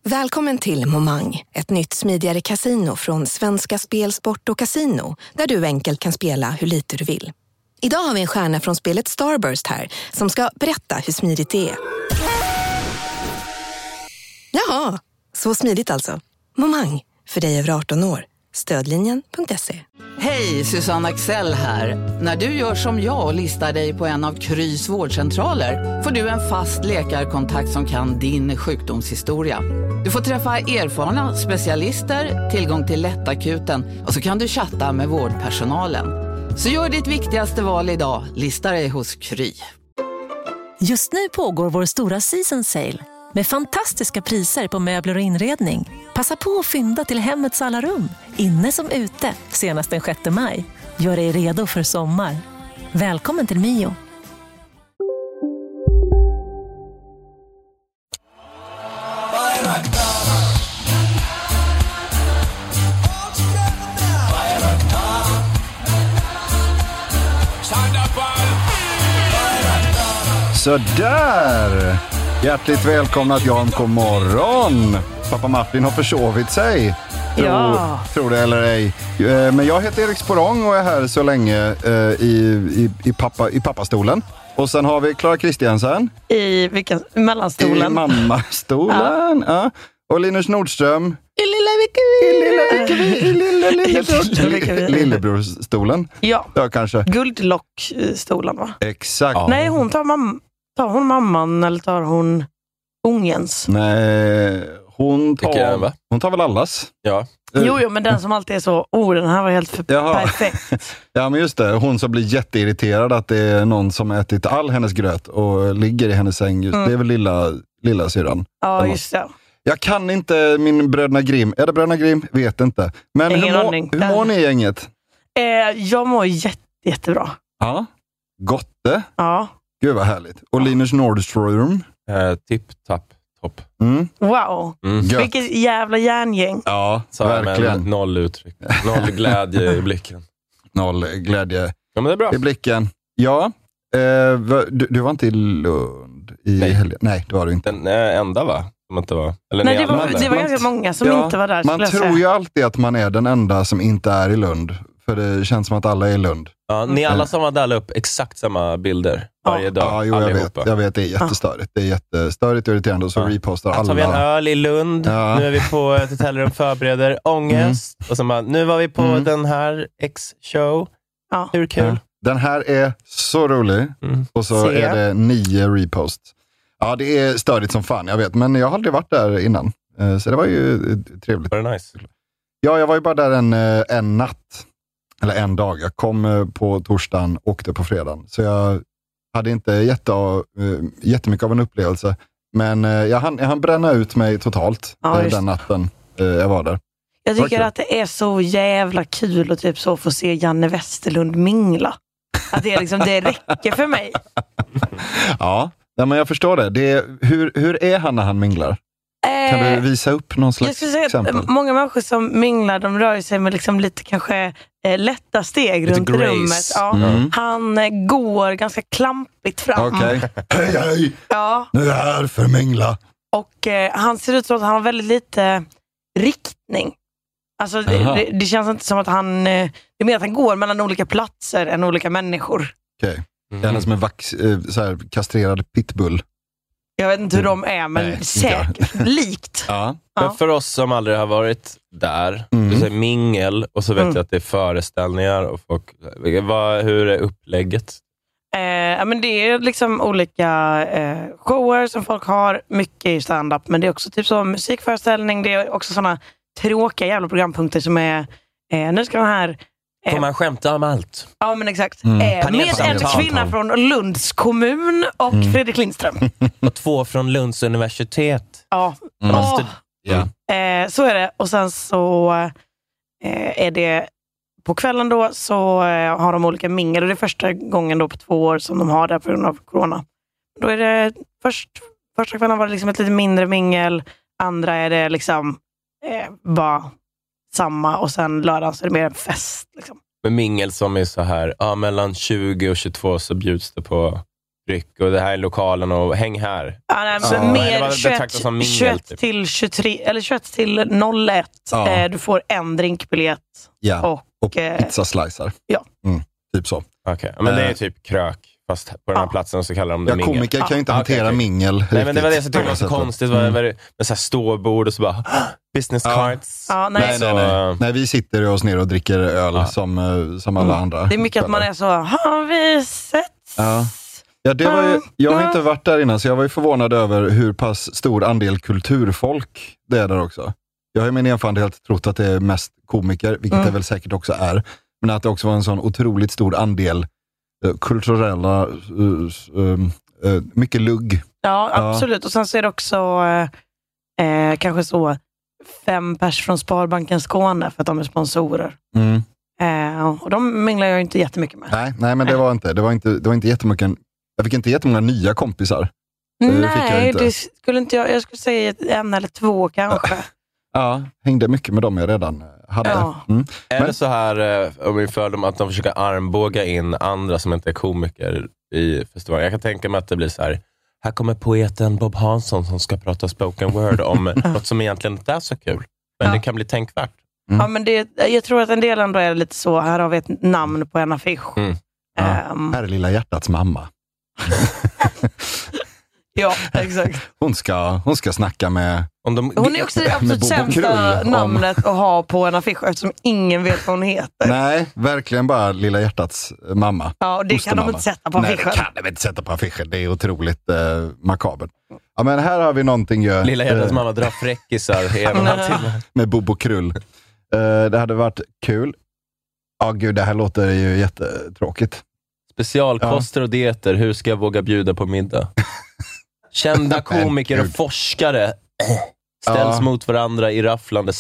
Välkommen till Momang, ett nytt smidigare casino från Svenska Spel, Sport och Casino, där du enkelt kan spela hur lite du vill. Idag har vi en stjärna från spelet Starburst här som ska berätta hur smidigt det är. Jaha, så smidigt alltså. Momang, för dig över 18 år. Stödlinjen.se. Hej, Susanne Axel här. När du gör som jag och listar dig på en av Krys vårdcentraler får du en fast läkarkontakt som kan din sjukdomshistoria. Du får träffa erfarna specialister, tillgång till lättakuten och så kan du chatta med vårdpersonalen. Så gör ditt viktigaste val idag, lista dig hos Kry. Just nu pågår vår stora season sale med fantastiska priser på möbler och inredning. Passa på att fynda till hemmets alla rum, inne som ute, senast den 6 maj. Gör dig redo för sommar. Välkommen till Mio. Så där! Hjärtligt välkomna till Jan, god morgon! Pappa Martin har försovit sig. Tror det eller ej. Men jag heter Erik Sporrong och är här så länge i pappastolen. Och sen har vi Clara Kristiansen. I vilken? Mellanstolen. I mammastolen. Ja. Och Linus Nordström. I Lillebrorstolen. Ja, kanske. Guldlockstolen, va? Exakt. Ja. Nej, tar hon mamman eller tar hon ungens? Nej, hon tar väl allas. Ja. Jo, men den som alltid är så, den här var helt perfekt. Ja, men just det. Hon som blir jätteirriterad att det är någon som ätit all hennes gröt och ligger i hennes säng. Just. Det är väl lilla syran. Ja, just det. Jag kan inte min Bröderna Grimm. Är det Bröderna Grimm? Vet inte. Men hur mår ni i gänget? Jag mår jättebra. Ja. Gotte? Ja. Gud vad härligt. Och Linus Nordström? Topp. Wow. Vilket jävla järngäng. Ja, så verkligen. Noll uttryck. Noll glädje i blicken. Noll glädje ja, men det är bra. I blicken. Ja. Du var inte i Lund i helgen? Nej, det var du inte. Den enda, va? Som inte var. Eller nej, det var ganska många som inte var där. Man tror ju alltid att man är den enda som inte är i Lund. För det känns som att alla är i Lund. Ja, ni alla som var där la upp exakt samma bilder varje dag. Ja, jag vet. Det är jättestörigt. Det är jättestörigt och irriterande. Och så repostar alla. Så har vi en öl i Lund. Ja. Nu är vi på ett hotellrum förbereder ångest. Och så bara, nu var vi på den här X-show. Ja. Hur kul? Ja. Den här är så rolig. Och så är det 9 reposts. Ja, det är störigt som fan, jag vet. Men jag har aldrig varit där innan. Så det var ju trevligt. Var det nice? Ja, jag var ju bara där en natt. Eller en dag. Jag kom på torsdagen, åkte på fredagen. Så jag hade inte jättemycket av en upplevelse. Men jag hann bränna ut mig totalt den natten jag var där. Jag tycker att det är så jävla kul att typ så få se Janne Westerlund mingla. Att det, liksom, det räcker för mig. Ja, men jag förstår det. Hur är han när han minglar? Kan du visa upp någon slags exempel? Många människor som minglar, de rör sig med liksom lite kanske lätta steg lite runt grace. Rummet. Ja. Han går ganska klampigt fram. Okej. Hej! Ja. Nu är jag här för att mingla. Och han ser ut som att han har väldigt lite riktning. Alltså det känns inte som att han... det är mer att han går mellan olika platser än olika människor. Okej. Det är som en så här kastrerad pitbull. Jag vet inte hur de är, men säkert. Likt. Ja. Men för oss som aldrig har varit där, du säger mingel, och så vet jag att det är föreställningar och folk, hur är upplägget? Men det är liksom olika shower som folk har, mycket i stand-up, men det är också typ så musikföreställning, det är också sådana tråkiga jävla programpunkter som är, nu ska man här får man skämta om allt? Ja, men exakt. Med en kvinna från Lunds kommun och Fredrik Lindström. Och 2 från Lunds universitet. Ja. Så är det. Och sen så är det på kvällen då så har de olika mingel. Och det är första gången då på 2 år som de har det på grund av corona. Då är det första kvällen var det liksom ett lite mindre mingel. Andra är det liksom bara samma, och sen lördagen så är det mer en fest liksom. Med mingel som är så här, mellan 20 och 22 så bjuds det på dryck och det här är lokalen och häng här. Ja, nej, men mer 21 till 23 eller 21 till 01. Du får en drinkbiljett. Ja, och pizzaslicer. Ja. Typ så. Okej, men det är typ krök. Fast på den här platsen så kallar de det mingel. Komiker kan ju inte hantera mingel. Nej, men det var det som tyckte var så konstigt. Med så här ståbord och så bara business cards. Nej, vi sitter oss ner och dricker öl som alla andra. Det är mycket att man är så, har vi sett? Ja, det var ju, jag har inte varit där innan, så jag var ju förvånad över hur pass stor andel kulturfolk det är där också. Jag har i min erfarenhet trott att det är mest komiker, vilket det väl säkert också är. Men att det också var en sån otroligt stor andel kulturella, mycket lugg. Ja, absolut. Och sen så är det också kanske så 5 pers från Sparbanken Skåne för att de är sponsorer. Och de minglar jag inte jättemycket med. Nej, men det var inte jättemycket. Jag fick inte jättemånga nya kompisar. Nej, det skulle inte jag skulle säga 1 eller 2 kanske. Ja, hängde mycket med dem jag redan hade. Är det så här om vi för dem att de försöker armbåga in andra som inte är komiker i festivalen? Jag kan tänka mig att det blir så här kommer poeten Bob Hansson som ska prata spoken word om något som egentligen inte är så kul. Men det kan bli tänkvärt. Ja, men jag tror att en del ändå är lite så, här har vi ett namn på en affisch. Här är Lilla Hjärtats mamma. Ja, exakt. Hon ska snacka med... Hon är också det absolut sämsta namnet att ha på en affisch eftersom ingen vet vad hon heter. Nej, verkligen bara Lilla Hjärtats mamma. Ja, och det kan de inte sätta på affischen. Nej, det kan de inte sätta på affischen. Det är otroligt makabert. Ja, men här har vi någonting ju... Lilla Hjärtats mamma drar fräckisar hela med Bobo Krull. Det hade varit kul. Ja, gud, det här låter ju jättetråkigt. Specialkoster och dieter, hur ska jag våga bjuda på middag? Kända komiker och forskare ställs mot varandra i rafflande.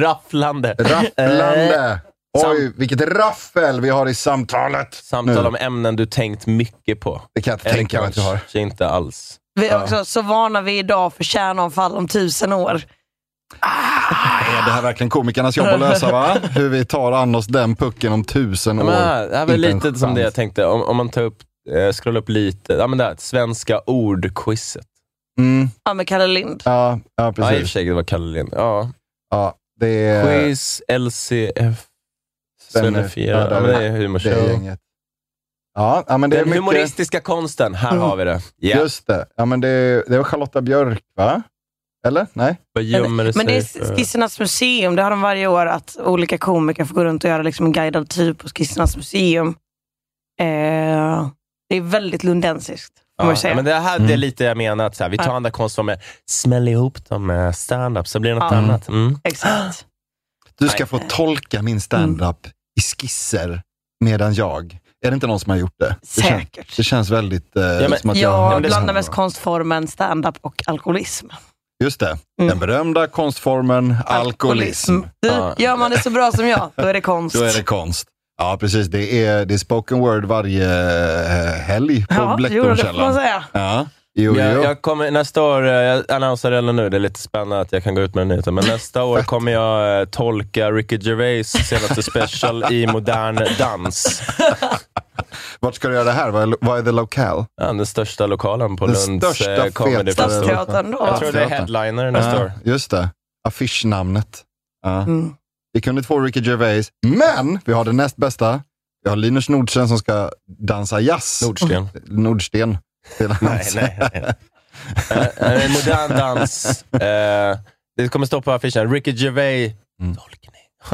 Oj, vilket raffel vi har i samtalet. Samtal om ämnen du tänkt mycket på. Det kan jag inte tänka mig att du har. Inte alls. Vi är också så vana vi idag för kärnavfall om 1000 år. Är det här verkligen komikernas jobb att lösa, va? Hur vi tar an oss den pucken om 1000 år. Det är väl lite som det jag tänkte. Om man tar upp, scrollar upp lite. Ja, men det här, svenska ord-quizet. Ja, med Kalle Lind. Ja, precis. Ja, i och för sig, det var Kalle Lind. Ja, det är... Quiz, LCF, Svennefira. Ja, men det är humorshow. Det är gänget. Ja, men det är den mycket... humoristiska konsten, här har vi det. Yeah. Just det. Ja, men det var Charlotta Björk, va? Eller? Nej? Men det är Skissernas museum. Det har de varje år att olika komiker får gå runt och göra liksom en guidad tur på Skissernas museum. Det är väldigt lundensiskt. Ja, men det här det är lite jag menar att så här, vi tar andra konstformer, smäller ihop dem med stand-up så blir det något annat. Exakt. Du ska få tolka min stand-up i skisser medan jag... Är det inte någon som har gjort det? Säkert. Det känns väldigt... som att jag blandar mest konstformen stand-up och alkoholism. Just det. Den berömda konstformen alkoholism. Gör man det så bra som jag, då är det konst. Då är det konst. Ja, precis. Det är spoken word varje helg på Bläcktornkällan. Ja, jag kommer nästa år, jag annonserar redan nu, det är lite spännande att jag kan gå ut med den nyheten, men nästa år kommer jag tolka Ricky Gervais senaste special i modern dans. Vart ska du göra det här? Vad är det lokal? Ja, den största lokalen på Lunds comedy Stadsteatern då. Jag tror det är headliner nästa år. Just det. Affischnamnet. Ja. Vi kunde få Ricky Gervais, men vi har det näst bästa. Vi har Linus Nordsten som ska dansa jazz. Nordsten. Nej. Modern dans. Det kommer stå på affischen. Ricky Gervais tolkning.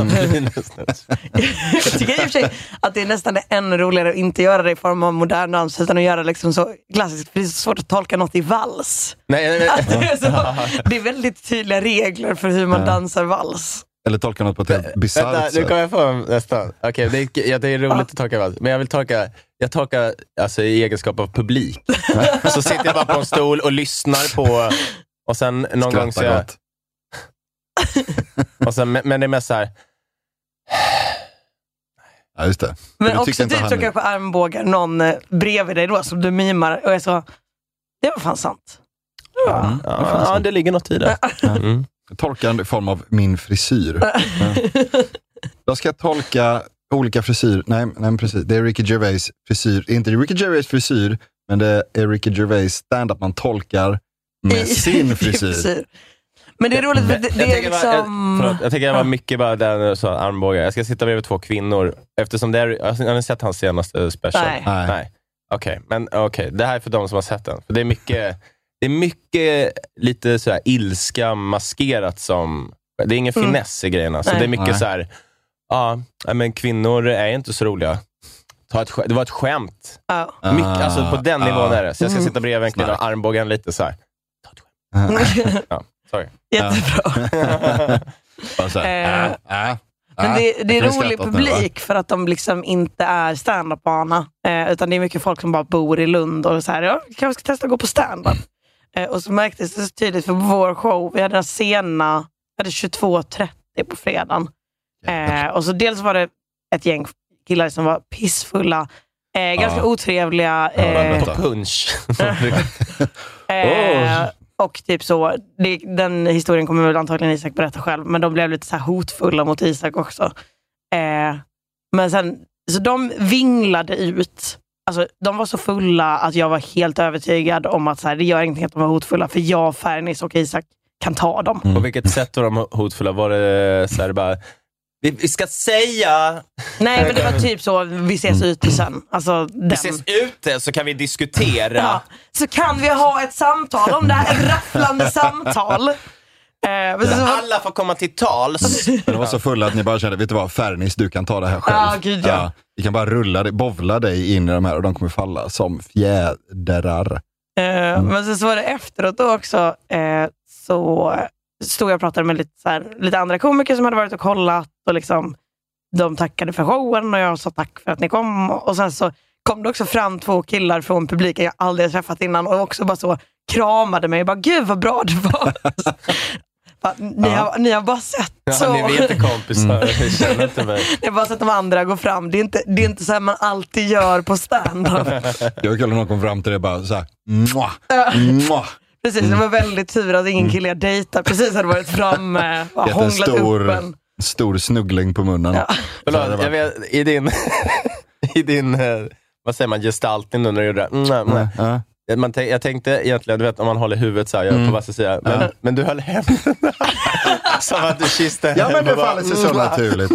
Jag tycker i och för sig att det är nästan ännu roligare att inte göra det i form av modern dans utan att göra det liksom så klassiskt, för det är så svårt att tolka något i vals. Nej. Det är väldigt tydliga regler för hur man dansar vals. Eller tolka något på ett bisarrt sätt. Nu kommer jag få nästan. Okej, det är roligt att tolka vals. Men jag tolkar alltså i egenskap av publik. Så sitter jag bara på en stol och lyssnar på och sen någon gång så jag... och sen, men det är mest så här. Ja, just det. Men också typ så kanske armbågar någon bredvid dig då som du mimar och är så, det var fan sant. Ja, det ligger något i det. Jag tolkar en form av min frisyr. Då ska jag tolka olika frisyr. Nej, precis. Det är Ricky Gervais frisyr. Inte Ricky Gervais frisyr Men det är Ricky Gervais stand-up man tolkar med sin frisyr. Men det är roligt för det är liksom... Jag tänker att det var mycket bara den så armbågar. Jag ska sitta bredvid 2 kvinnor. Eftersom det är... Jag har sett hans senaste special. Nej. Okej. Men det här är för de som har sett den. För det är mycket lite så här ilska maskerat som... Det är ingen finess i grejerna. Så det är mycket så här... men kvinnor är inte så roliga. Det var ett skämt. Mycket, alltså på den nivån är det. Så jag ska sitta bredvid en kvinna och armbågen lite så här. Ta ett skämt. Sorry. Jättebra. Men det är rolig publik för att de liksom inte är stand-up-bana. Utan det är mycket folk som bara bor i Lund och så här, kanske ska testa att gå på stand-up. Och så märktes det så tydligt för vår show. Vi hade 22:30 på fredagen. Och så dels var det ett gäng killar som var pissfulla. Ganska otrevliga. På punch. Och typ så, den historien kommer väl antagligen Isak berätta själv, men de blev lite så här hotfulla mot Isak också. Men sen, så de vinglade ut. Alltså, de var så fulla att jag var helt övertygad om att så här, det gör ingenting att de var hotfulla, för jag, Fernis och Isak kan ta dem. På vilket sätt var de hotfulla? Var det så här bara... Vi ska säga... Nej, men det var typ så, vi ses ute sen. Alltså, vi ses ute så kan vi diskutera. Ja, så kan vi ha ett samtal om det här, ett rafflande samtal. Alla får komma till tals. Det var så fulla att ni bara kände, vet du vad, Fernis, du kan ta det här själv. Gud, ja. Vi kan bara bovla dig in i de här och de kommer falla som fjädrar. Men så var det efteråt då också, så stod jag och pratade med lite andra komiker som hade varit och kollat och liksom, de tackade för showen och jag sa tack för att ni kom, och sen så kom det också fram 2 killar från publiken jag aldrig träffat innan och också bara så kramade mig och bara, gud vad bra det var. Ni har bara sett så. Ni är inte kompisar. Känner inte mig. Det är bara så att de andra går fram. Det är inte så här man alltid gör på stand-up. Det var kul när någon kom fram till det bara så här. Precis, det var väldigt tur att ingen kille jag dejtar precis hade varit framme och hånglat upp en. Stor snuggling på munnen. Ja. Förlåt, jag vet, i din vad säger man, gestaltning nu när du gjorde det. Jag tänkte egentligen, du vet, om man håller huvudet så här, jag på varsin sida, men du höll händerna som att du kysste. Ja, men det faller sig så naturligt.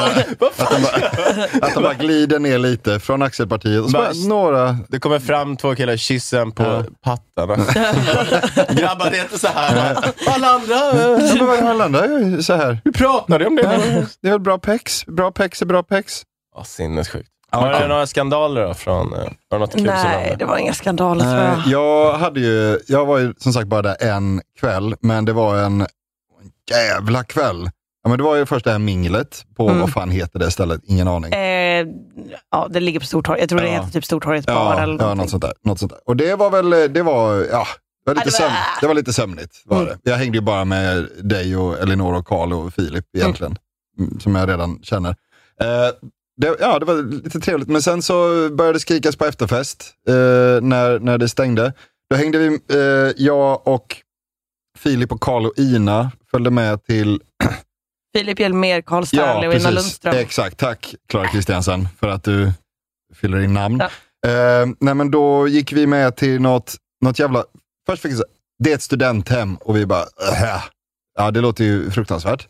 Att de bara glider ner lite från axelpartiet och så bara några... Det kommer fram 2 killar och kyssen på pattarna. Grabbar, det är inte så här. Alla andra är så här. Vi pratade om det. Det är väl bra pex. Bra pex är bra pex. Sinnessjukt. Var det några skandaler då från något kul? Nej, det var inga skandaler tror jag. Jag var ju som sagt bara där en kväll, men det var en jävla kväll. Ja, men det var ju först det här minglet på, vad fan heter det stället? Ingen aning. Ja, det ligger på Stortorget. Jag tror det heter typ Stortorget bar eller något sånt där. Och det var väl, det var lite sömnigt var det. Jag hängde ju bara med dig och Elinor och Karl och Filip egentligen, som jag redan känner. Det var lite trevligt, men sen så började det skrikas på efterfest när det stängde. Då hängde vi, jag och Filip och Karl och Ina följde med till... Filip Hjelmer, Karl Stanley och Ina Lundström. Exakt, tack Clara Kristiansen för att du fyller in namn. Nej, men då gick vi med till något jävla... Först fick jag säga, det är ett studenthem och vi bara... Ja, det låter ju fruktansvärt.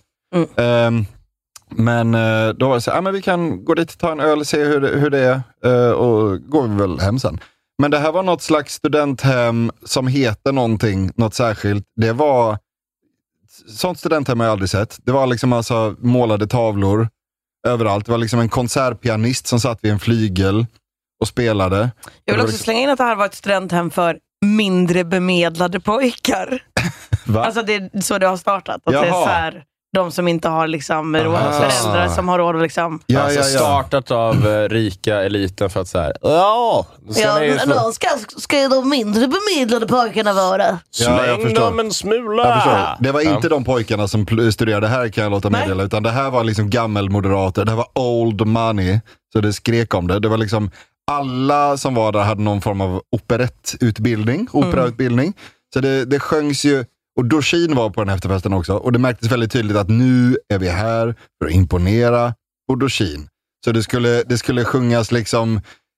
Men då var det så här, men vi kan gå dit, ta en öl, se hur det är och går vi väl hem sen. Men det här var något slags studenthem som heter något särskilt. Det var sånt studenthem har jag aldrig sett. Det var liksom alltså målade tavlor överallt. Det var liksom en konsertpianist som satt vid en flygel och spelade. Jag vill också slänga in att det här var ett studenthem för mindre bemedlade pojkar. Alltså det är så det har startat. Att det är så här, de som inte har liksom föräldrar som har råd att liksom... Startat av rika eliten för att så här... Ska de mindre bemedlade pojkarna vara? Släng dem en smula! Det var inte de pojkarna som studerade här, kan jag låta meddela, utan det här var liksom gammelmoderater. Det här var old money, så det skrek om det. Det var liksom... Alla som var där hade någon form av operautbildning. Så det sjöngs ju... Och Dorsin var på den efterfesten också. Och det märktes väldigt tydligt att nu är vi här för att imponera på Dorsin. Så det skulle sjungas liksom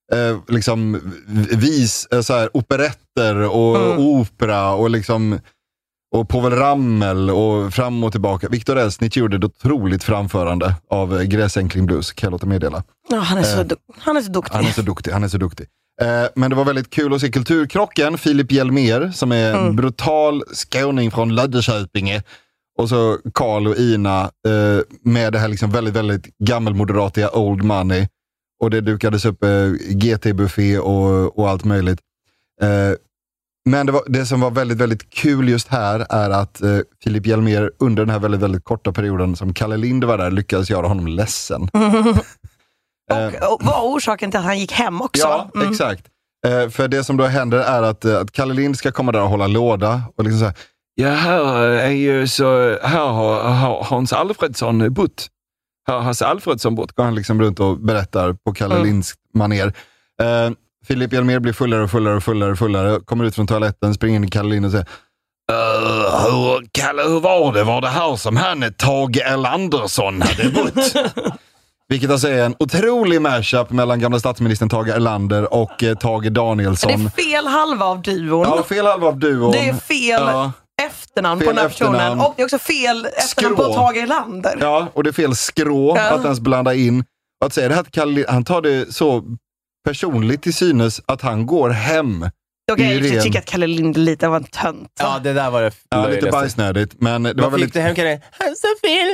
liksom så här, operetter och opera och liksom och Povel Ramel och fram och tillbaka. Viktor Elsnitz gjorde ett otroligt framförande av Gräsänkling Blues, kan jag låta meddela. Ja, han är så duktig. Han är så duktig. Men det var väldigt kul att se Kulturkrocken. Filip Hjelmér, som är en brutal skåning från Löddeköpinge. Och så Carl och Ina med det här liksom väldigt, väldigt gammelmoderatiga Old Money. Och det dukades upp GT-buffé och allt möjligt. Men det som var väldigt, väldigt kul just här är att Filip Hjelmér under den här väldigt, väldigt korta perioden som Kalle Lind var där lyckades göra honom ledsen. Och var orsaken till att han gick hem också? Ja, exakt. För det som då händer är att Kalle Lind ska komma där och hålla låda och liksom så här, ja, här har Hans Alfredsson bott. Här har Hans Alfredsson bott. Går han liksom runt och berättar på Kalle Linds maner. Filip Hjelmér blir fullare, kommer ut från toaletten, springer in i Kalle Lind och säger Kalle, hur var det? Var det här som han Tage L. Andersson hade bott? Vilket alltså är en otrolig mashup mellan gamla statsministern Tage Erlander och Tage Danielsson. Det är fel halva av duon. Ja, fel halva av duon. Det är fel efternamn på den här personen. Och det är också fel efternamn på Tage Erlander. Ja, och det är fel skrå att ens blanda in. Och att säga det här till Kalle, han tar det så personligt till synes att han går hem. Okej, jag tycker att Kalle Lind lite var en tönt. Ja, det där var det. Ja, lite bajsnödigt. Men det var väldigt... hem Kalle. Han sa fel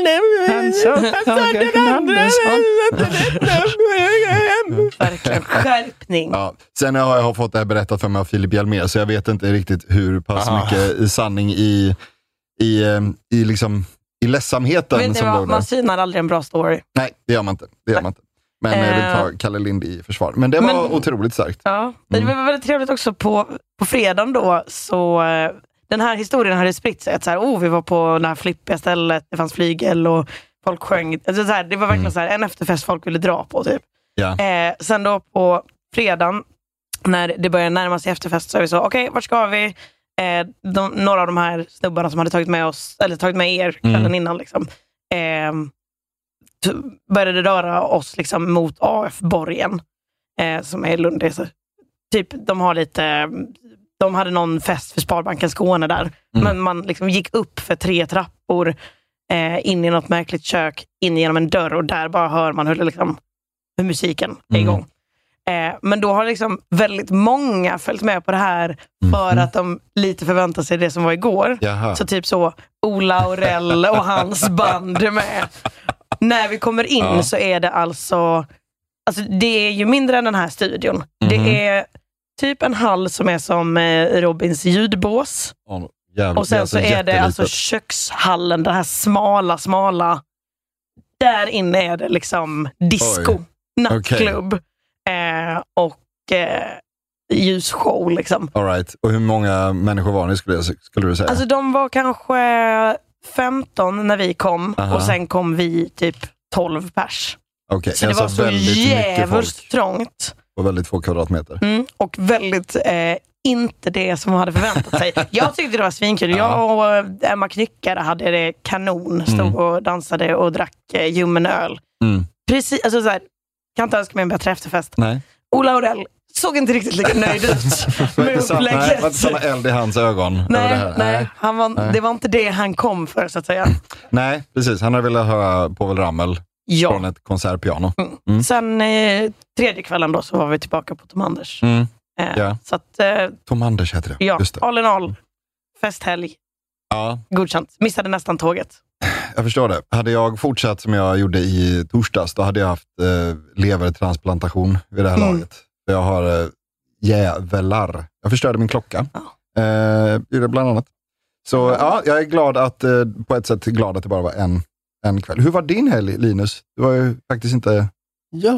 Verkligen skärpning. Ja. Sen har jag fått det här berättat för mig av Filip Hjelmér, så jag vet inte riktigt hur pass mycket sanning i liksom i ledsamheten. Vet ni vad, man synar aldrig en bra story. Nej, det gör man inte. Men jag vill ta Kalle Lind i försvar. Men det var otroligt starkt. Ja, det var väldigt trevligt också på fredagen då. Så den här historien hade spritt sig. Att så här, vi var på det här flippiga stället. Det fanns flygel och folk sjöng. Alltså, så här, det var verkligen så här, en efterfest folk ville dra på typ. Ja. Sen då på fredagen när det började närma sig efterfest så är vi så, okej, vart ska vi? Några av de här snubbarna som hade tagit med oss, eller tagit med er kvällen innan liksom. Började röra oss liksom mot AF-borgen som är i Lund. Typ, de hade någon fest för Sparbanken Skåne där. Men man liksom gick upp för 3 trappor in i något märkligt kök, in genom en dörr och där bara hör man hur musiken är igång. Men då har liksom väldigt många följt med på det här för att de lite förväntar sig det som var igår. Jaha. Så typ så Ola Aurell och hans band är med. När vi kommer in så är det alltså det är ju mindre än den här studion. Det är typ en hall som är som Robins ljudbås. Och sen så är det alltså kökshallen, den här smala. Där inne är det liksom disco, nattklubb och ljusshow liksom. All right. Och hur många människor var ni skulle du säga? Alltså de var kanske 15 när vi kom. Och sen kom vi typ 12 pers. Okay. Så det var så jävligt trångt. Och väldigt få kvadratmeter. Och väldigt inte det som man hade förväntat sig. Jag tyckte det var svinkul. Jag och Emma Knyckare hade det kanon. Stod och dansade och drack ljummen öl. Precis, alltså så här, kan inte önska mig en bättre efterfest. Nej. Ola Aurell såg inte riktigt lika nöjd ut med upplägget. Nej, var inte samma eld i hans ögon. Nej. Det var inte det han kom för, så att säga. Nej, precis. Han hade velat höra Povel Ramel från ett konsertpiano. Sen tredje kvällen då så var vi tillbaka på Tom Anders. Så att, Tom Anders heter det. Ja, just det. all in all. Festhelg. Ja. Godkänt. Missade nästan tåget. Jag förstår det. Hade jag fortsatt som jag gjorde i torsdags, då hade jag haft levertransplantation vid det här laget. Jag har jävlar. Jag förstörde min klocka. Gjorde bland annat. Så jag är glad att, på ett sätt glad att det bara var en kväll. Hur var din helg, Linus? Du var ju faktiskt inte... Jag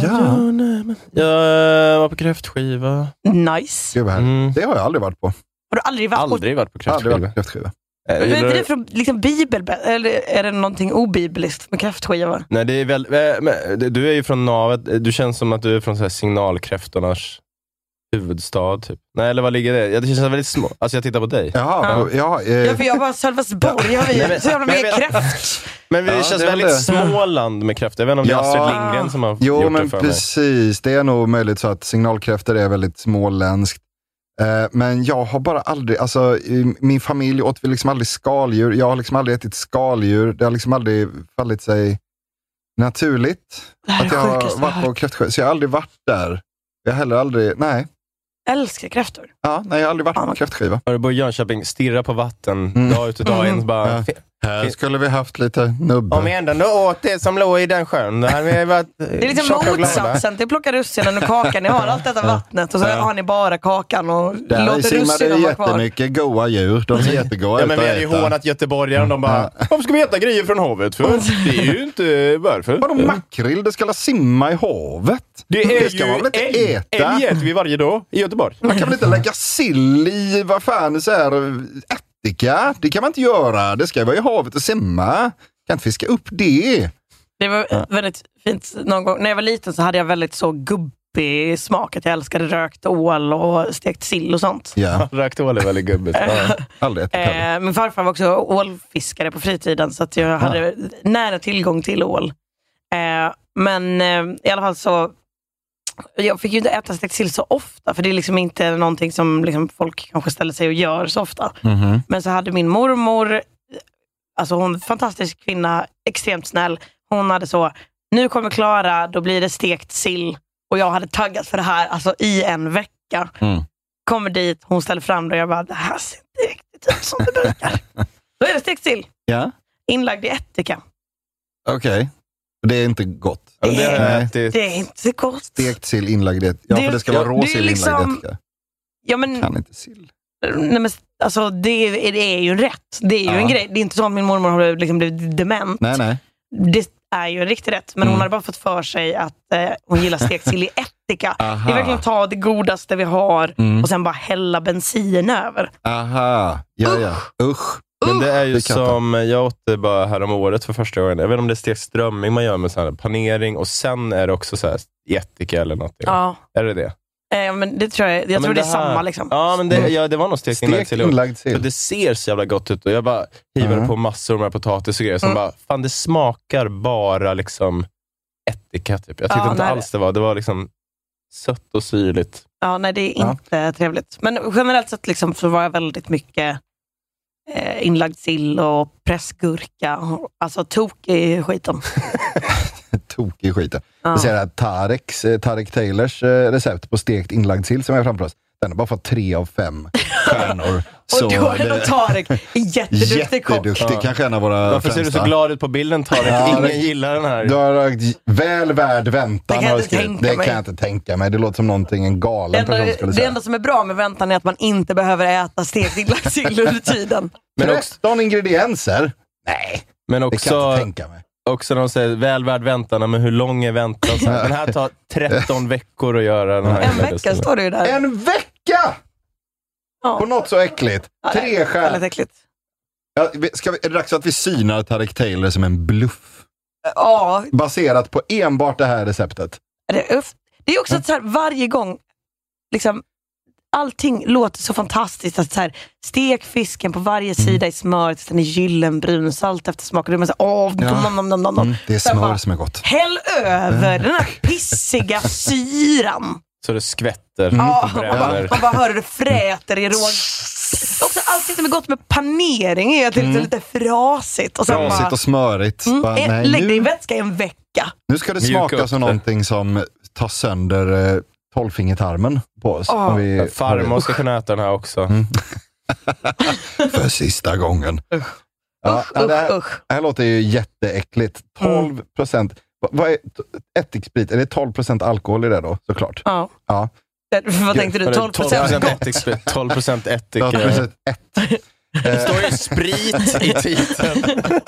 var på kräftskiva. Nice. Det har jag aldrig varit på. Har du aldrig varit på kräftskiva? Aldrig varit på kräftskiva. Men är det från liksom bibel, eller är det någonting obibliskt med kräftskiva? Nej, det är väl, du är ju från navet. Du känns som att du är från så här signalkräftornas huvudstad typ. Nej, eller vad ligger det? Det känns väldigt små. Alltså jag tittar på dig. Ja, för jag var Sölvesborg. Så jävla mycket Men det känns väldigt Småland med kräftor. Jag vet inte om det är Astrid Lindgren som har gjort det för mig. Precis. Det är nog möjligt så att signalkräftor är väldigt småländskt. Men jag har bara aldrig, alltså min familj åt vi liksom aldrig skaldjur. Jag har liksom aldrig ätit skaldjur. Det har liksom aldrig fallit sig naturligt att jag har varit på kräftskiva. Så jag har aldrig varit där. Jag har heller aldrig, nej. Älskar kräftor. Ja, nej, jag har aldrig varit på kräftskiva. Har du bor i Jönköping, stirra på vatten dag ut och dag in. Bara, här skulle vi haft lite nubbe. Om ändå åt det som låg i den sjön. Det är liksom motsatsen till plocka russinen och kakan. Ni har allt detta vattnet och så har ni bara kakan och låter russinen vara kvar. Jättemycket goda djur. De är jättegoda. Ja, men vi hade ju hånat göteborgare. De bara, varför ska vi äta grejer från havet? För det är ju inte varför. Vadå makrill? Det ska simma i havet. Det ska man väl inte äta? Älg äter vi varje dag i Göteborg. Man kan väl inte lägga sill i, vad fan, så här ättika? Det kan man inte göra. Det ska vara i havet och simma. Kan inte fiska upp det. Det var väldigt fint. Någon gång, när jag var liten så hade jag väldigt så gubbig smak. Att jag älskade rökt ål och stekt sill och sånt. Ja. Rökt ål är väldigt gubbigt. Aldrig ätit. Min farfar var också ålfiskare på fritiden. Så att jag hade nära tillgång till ål. Men i alla fall så jag fick ju inte äta stekt sill så ofta, för det är liksom inte någonting som liksom folk kanske ställer sig och gör så ofta. Mm-hmm. Men så hade min mormor, alltså hon är en fantastisk kvinna, extremt snäll. Hon hade så, nu kommer Klara, då blir det stekt sill. Och jag hade taggat för det här alltså i en vecka. Kommer dit, hon ställer fram det och jag bara, det här ser inte riktigt ut som det brukar. Då är det stekt sill. Ja. Inlagd i ättika. Okej. Det är inte gott. Det är inte gott. Stekt sill inlagd i ättika. Ja, för det ska vara råsill inlagd i ättika. Ja, men kan inte sill. Nej, men alltså det är ju rätt. Det är ju en grej. Det är inte så att min mormor har liksom blivit dement. Nej. Det är ju en riktig rätt. Men hon hade bara fått för sig att hon gillar stekt sill i ättika. Aha. Det är verkligen ta det godaste vi har och sen bara hälla bensin över. Aha, ja. Usch. Men det är ju som, jag åt det bara här om året för första gången. Jag vet inte om det är stekt strömming man gör med så här panering. Och sen är det också så här ättika eller någonting. Ja. Är det det? Men det tror jag tror det är samma liksom. Ja, men det var nog stekt inlagd sill. Så det ser så jävla gott ut. Och jag bara hivar på massor med potatis och grejer. Som bara, fan det smakar bara liksom ättika typ. Jag tyckte inte alls det var liksom sött och syrligt. Ja, nej det är inte trevligt. Men generellt sett liksom så var jag väldigt mycket inlagd sill och pressgurka. Alltså tok i skiten. Tok i skiten. Jag ser att Tarek Taylors recept på stekt inlagd sill som jag har framför oss. Den har bara fått 3 av 5 stjärnor. Och då är det Tarek jätteduktig kock. Kanske en av våra Varför ser du så glad ut på bilden, Tarek? Ingen gillar den här. Du har väl värd väntan. Det kan jag inte tänka mig. Det låter som någonting en galen person skulle säga. Det enda som är bra med väntan är att man inte behöver äta stekt inlagd sill under tiden. Men 13 ingredienser? Nej, men också, det kan jag inte tänka mig. Också när de säger väl värd väntan, men hur lång är väntan? Den här tar 13 veckor att göra. Den här en vecka står det ju där. En vecka! Ja. På något så äckligt. 3 stjärnor. Väldigt äckligt. Ja, är det dags att vi synar Tarek Taylor som en bluff? Ja. Baserat på enbart det här receptet. Det är också så här, varje gång liksom, allting låter så fantastiskt att så här, stek fisken på varje sida i smöret tills den är gyllenbrun, salt efter smak och det är det är smör som är gott. Häll över den här pissiga syran. Så det skvätter. Man bara hör det fräter i råg. Också allting som är gott med panering är att det är lite frasigt. Och frasigt och smörigt. Lägg det i vätska i en vecka. Nu ska det smaka som någonting som tar sönder 12-fingertarmen på oss. Farmor ska kunna äta den här också. För sista gången. Det här låter ju jätteäckligt. 12%. Vad är ättiksprit? Är det 12% alkohol i det då? Såklart. Ja. Vad tänkte du? 12% ättiksprit. 12% ättik. 12% det står ju sprit i titeln.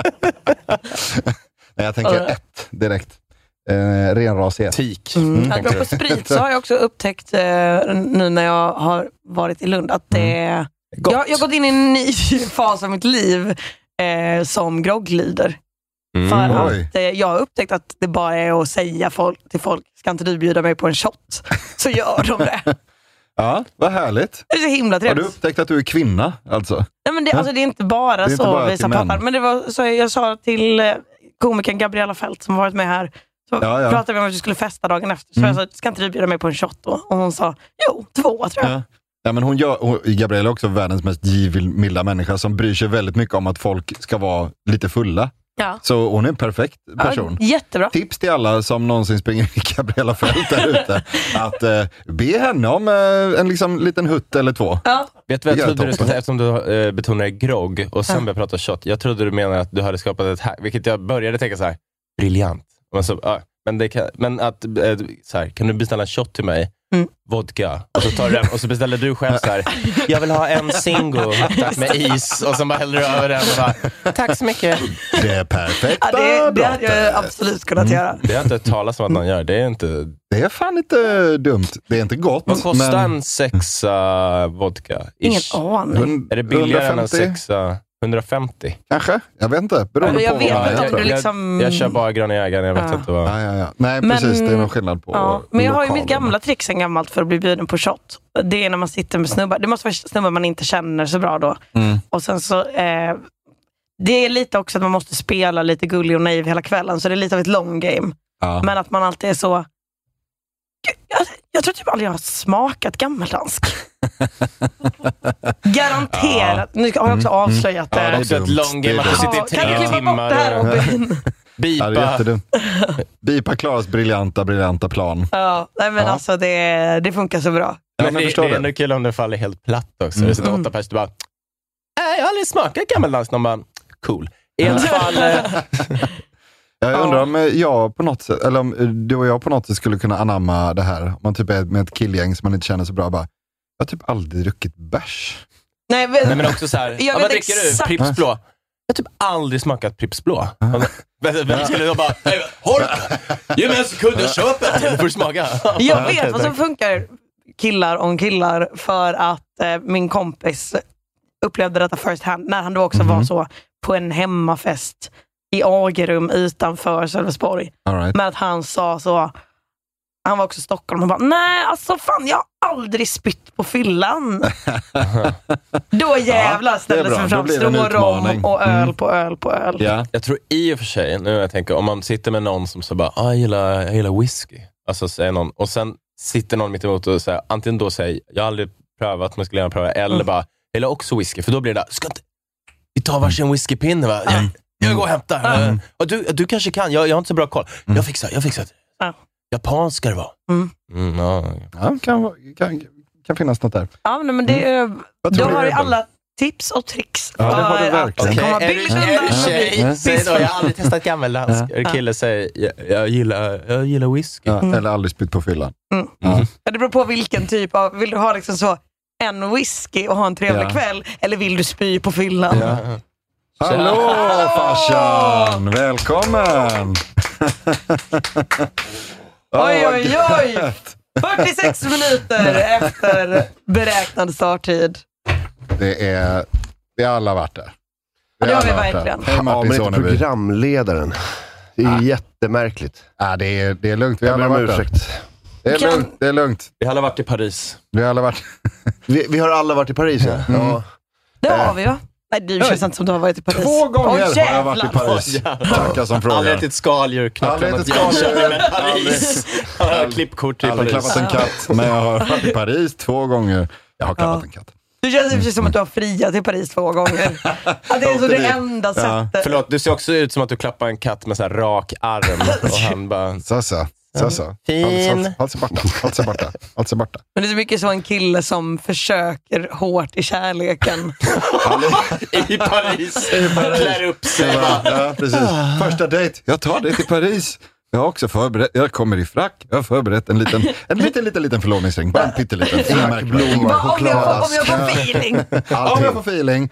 Nej, jag tänker direkt. Renrasighet. Tik. Apropå sprit så har jag också upptäckt nu när jag har varit i Lund att det jag har gått in i en ny fas av mitt liv som grogglyder. För att jag har upptäckt att det bara är att säga till folk, ska inte du bjuda mig på en shot? Så gör de det. Ja, vad härligt. Det är så himla Har trevligt. du upptäckt att du är kvinna, alltså? Nej, men det är inte bara Det är inte så bara visa till män. pappar. Men det var så jag sa till komikern Gabriella Fält som varit med här. Så pratade vi om att vi skulle festa dagen efter. Så jag sa, ska inte du bjuda mig på en shot då? Och hon sa, 2 tror jag. Ja, men Gabriella är också världens mest givmilda människa som bryr sig väldigt mycket om att folk ska vara lite fulla. Ja. Så hon är en perfekt person. Ja, jättebra. Tips till alla som någonsin springer i Gabriella Fält där ute. Att be henne om en liksom, liten hutt eller 2. Ja. Vet du vad jag trodde du skulle säga, eftersom du betonar grogg och sen började prata shot. Jag trodde du menade att du hade skapat ett hack, vilket jag började tänka så här, briljant. Men att så här, kan du beställa en shot till mig? Vodka. Och så tar du den och så beställer du själv så här, jag vill ha en singo tack med is och så bara häller du över den och bara, tack så mycket. Det är perfekt. Ja, det hade jag absolut kunnat göra. Det har inte talas om att någon gör. Det är fan inte dumt. Det är inte gott. Vad kostar en 6 vodka? Ingen aning. Är det billigare 150? än en 6? 150? Kanske, jag vet inte. Beroende jag på vet vad inte om du liksom... Jag kör bara Gröna Jägaren, jag vet inte vad... Ja. Nej, precis. Det är någon skillnad på men jag har ju lokalen. mitt gamla trick sen gammalt för att bli bjuden på shot. Det är när man sitter med snubbar. Det måste vara snubbar man inte känner så bra då. Och sen så... det är lite också att man måste spela lite gullig och naiv hela kvällen. Så det är lite av ett long game. Ja. Men att man alltid är så... Jag tror typ aldrig jag har smakat gammeldansk. Garanterat. Nu har jag också avslöjat det. Det är också ett long game att du sitter i 3 timmar. Kan du klippa bort det här, Robin? Bipa. Ja, det är jättedumt. Bipa Klaras briljanta plan. Ja, nej, men alltså det funkar så bra. Men det är ändå kul om det faller helt platt också. Det sitter 8 personer bara, jag har aldrig smakat gammeldansk. De bara, cool. I ett fall... Jag undrar om jag på något sätt, eller om du och jag på något sätt skulle kunna anamma det här. Om man typ är med ett killgäng som man inte känner så bra. Bara, jag har typ aldrig druckit bärs. Nej, men också så här, vad dricker du? Pripps Blå? Jag har typ aldrig smakat Pripps Blå. Vem skulle då bara, Horka, ge mig en sekund, jag köper det, får du smaka. Jag vet vad som funkar killar om killar för att min kompis upplevde detta first hand när han då också var så på en hemmafest i Agerum utanför Sölvesborg. Right. Men att han sa så, han var också i Stockholm och bara, nej alltså fan, jag har aldrig spytt på fyllan. Då jävlar ställdes vi fram stor rom och öl på öl på öl. Ja. Jag tror i och för sig, nu jag tänker, om man sitter med någon som så bara, jag gillar whisky. Alltså säger någon, och sen sitter någon mitt emot och säger, antingen då säger, jag har aldrig prövat, men skulle gärna pröva, eller bara, jag gillar också whisky, för då blir det där, ska inte vi tar varsin whiskypinne va? Jag går och hämtar. Och du kanske kan. Jag har inte så bra koll. Jag fixar. Japansk ska det vara. Ja, kan finnas något där. Ja, men det är... Du har ju alla tips och tricks. Ja, det har du verkligen. Är du tjej? Säg då, jag har aldrig testat gammeldansk. Kille säger, jag gillar whisky. Eller aldrig spytt på fyllan. Det beror på vilken typ av... Vill du ha liksom så en whisky och ha en trevlig kväll? Eller vill du spy på fyllan? Ja. Hallå farsan! Välkommen! Oj! 46 minuter efter beräknad starttid. Vi har alla varit där. Det har vi verkligen. Hej Martin men inte programledaren. Det är jättemärkligt. Det är lugnt. Vi har alla varit där. Det är lugnt. Vi har alla varit i Paris. Vi har alla varit. Vi har alla varit i Paris, ja. Det har vi, va? Nej, du känns inte som du har varit i Paris. 2 gånger har jag varit i Paris. Tackar som frågar. Aldrig ätit skaldjur, knappt mot Jönköping med Paris. Jag har klippkort i Paris. Aldrig klappat en katt, men jag har varit i Paris 2 gånger. Jag har klappat en katt. Det känns precis som att du har friat i Paris 2 gånger. Att det är så det enda sättet. Förlåt, du ser också ut som att du klappar en katt med så här rak arm. Och han bara... Så. Fin. Allt är borta. Men det är så mycket så en kille som försöker hårt i kärleken. I Paris. Klär upp sig. Ja, precis. Första dejt. Jag tar dig till Paris. Jag har också förberett. Jag kommer i frack. Jag har förberett en liten förlovningsring. Bara en pytteliten. Inga blommor, choklad. Om jag får feeling. Om jag får feeling.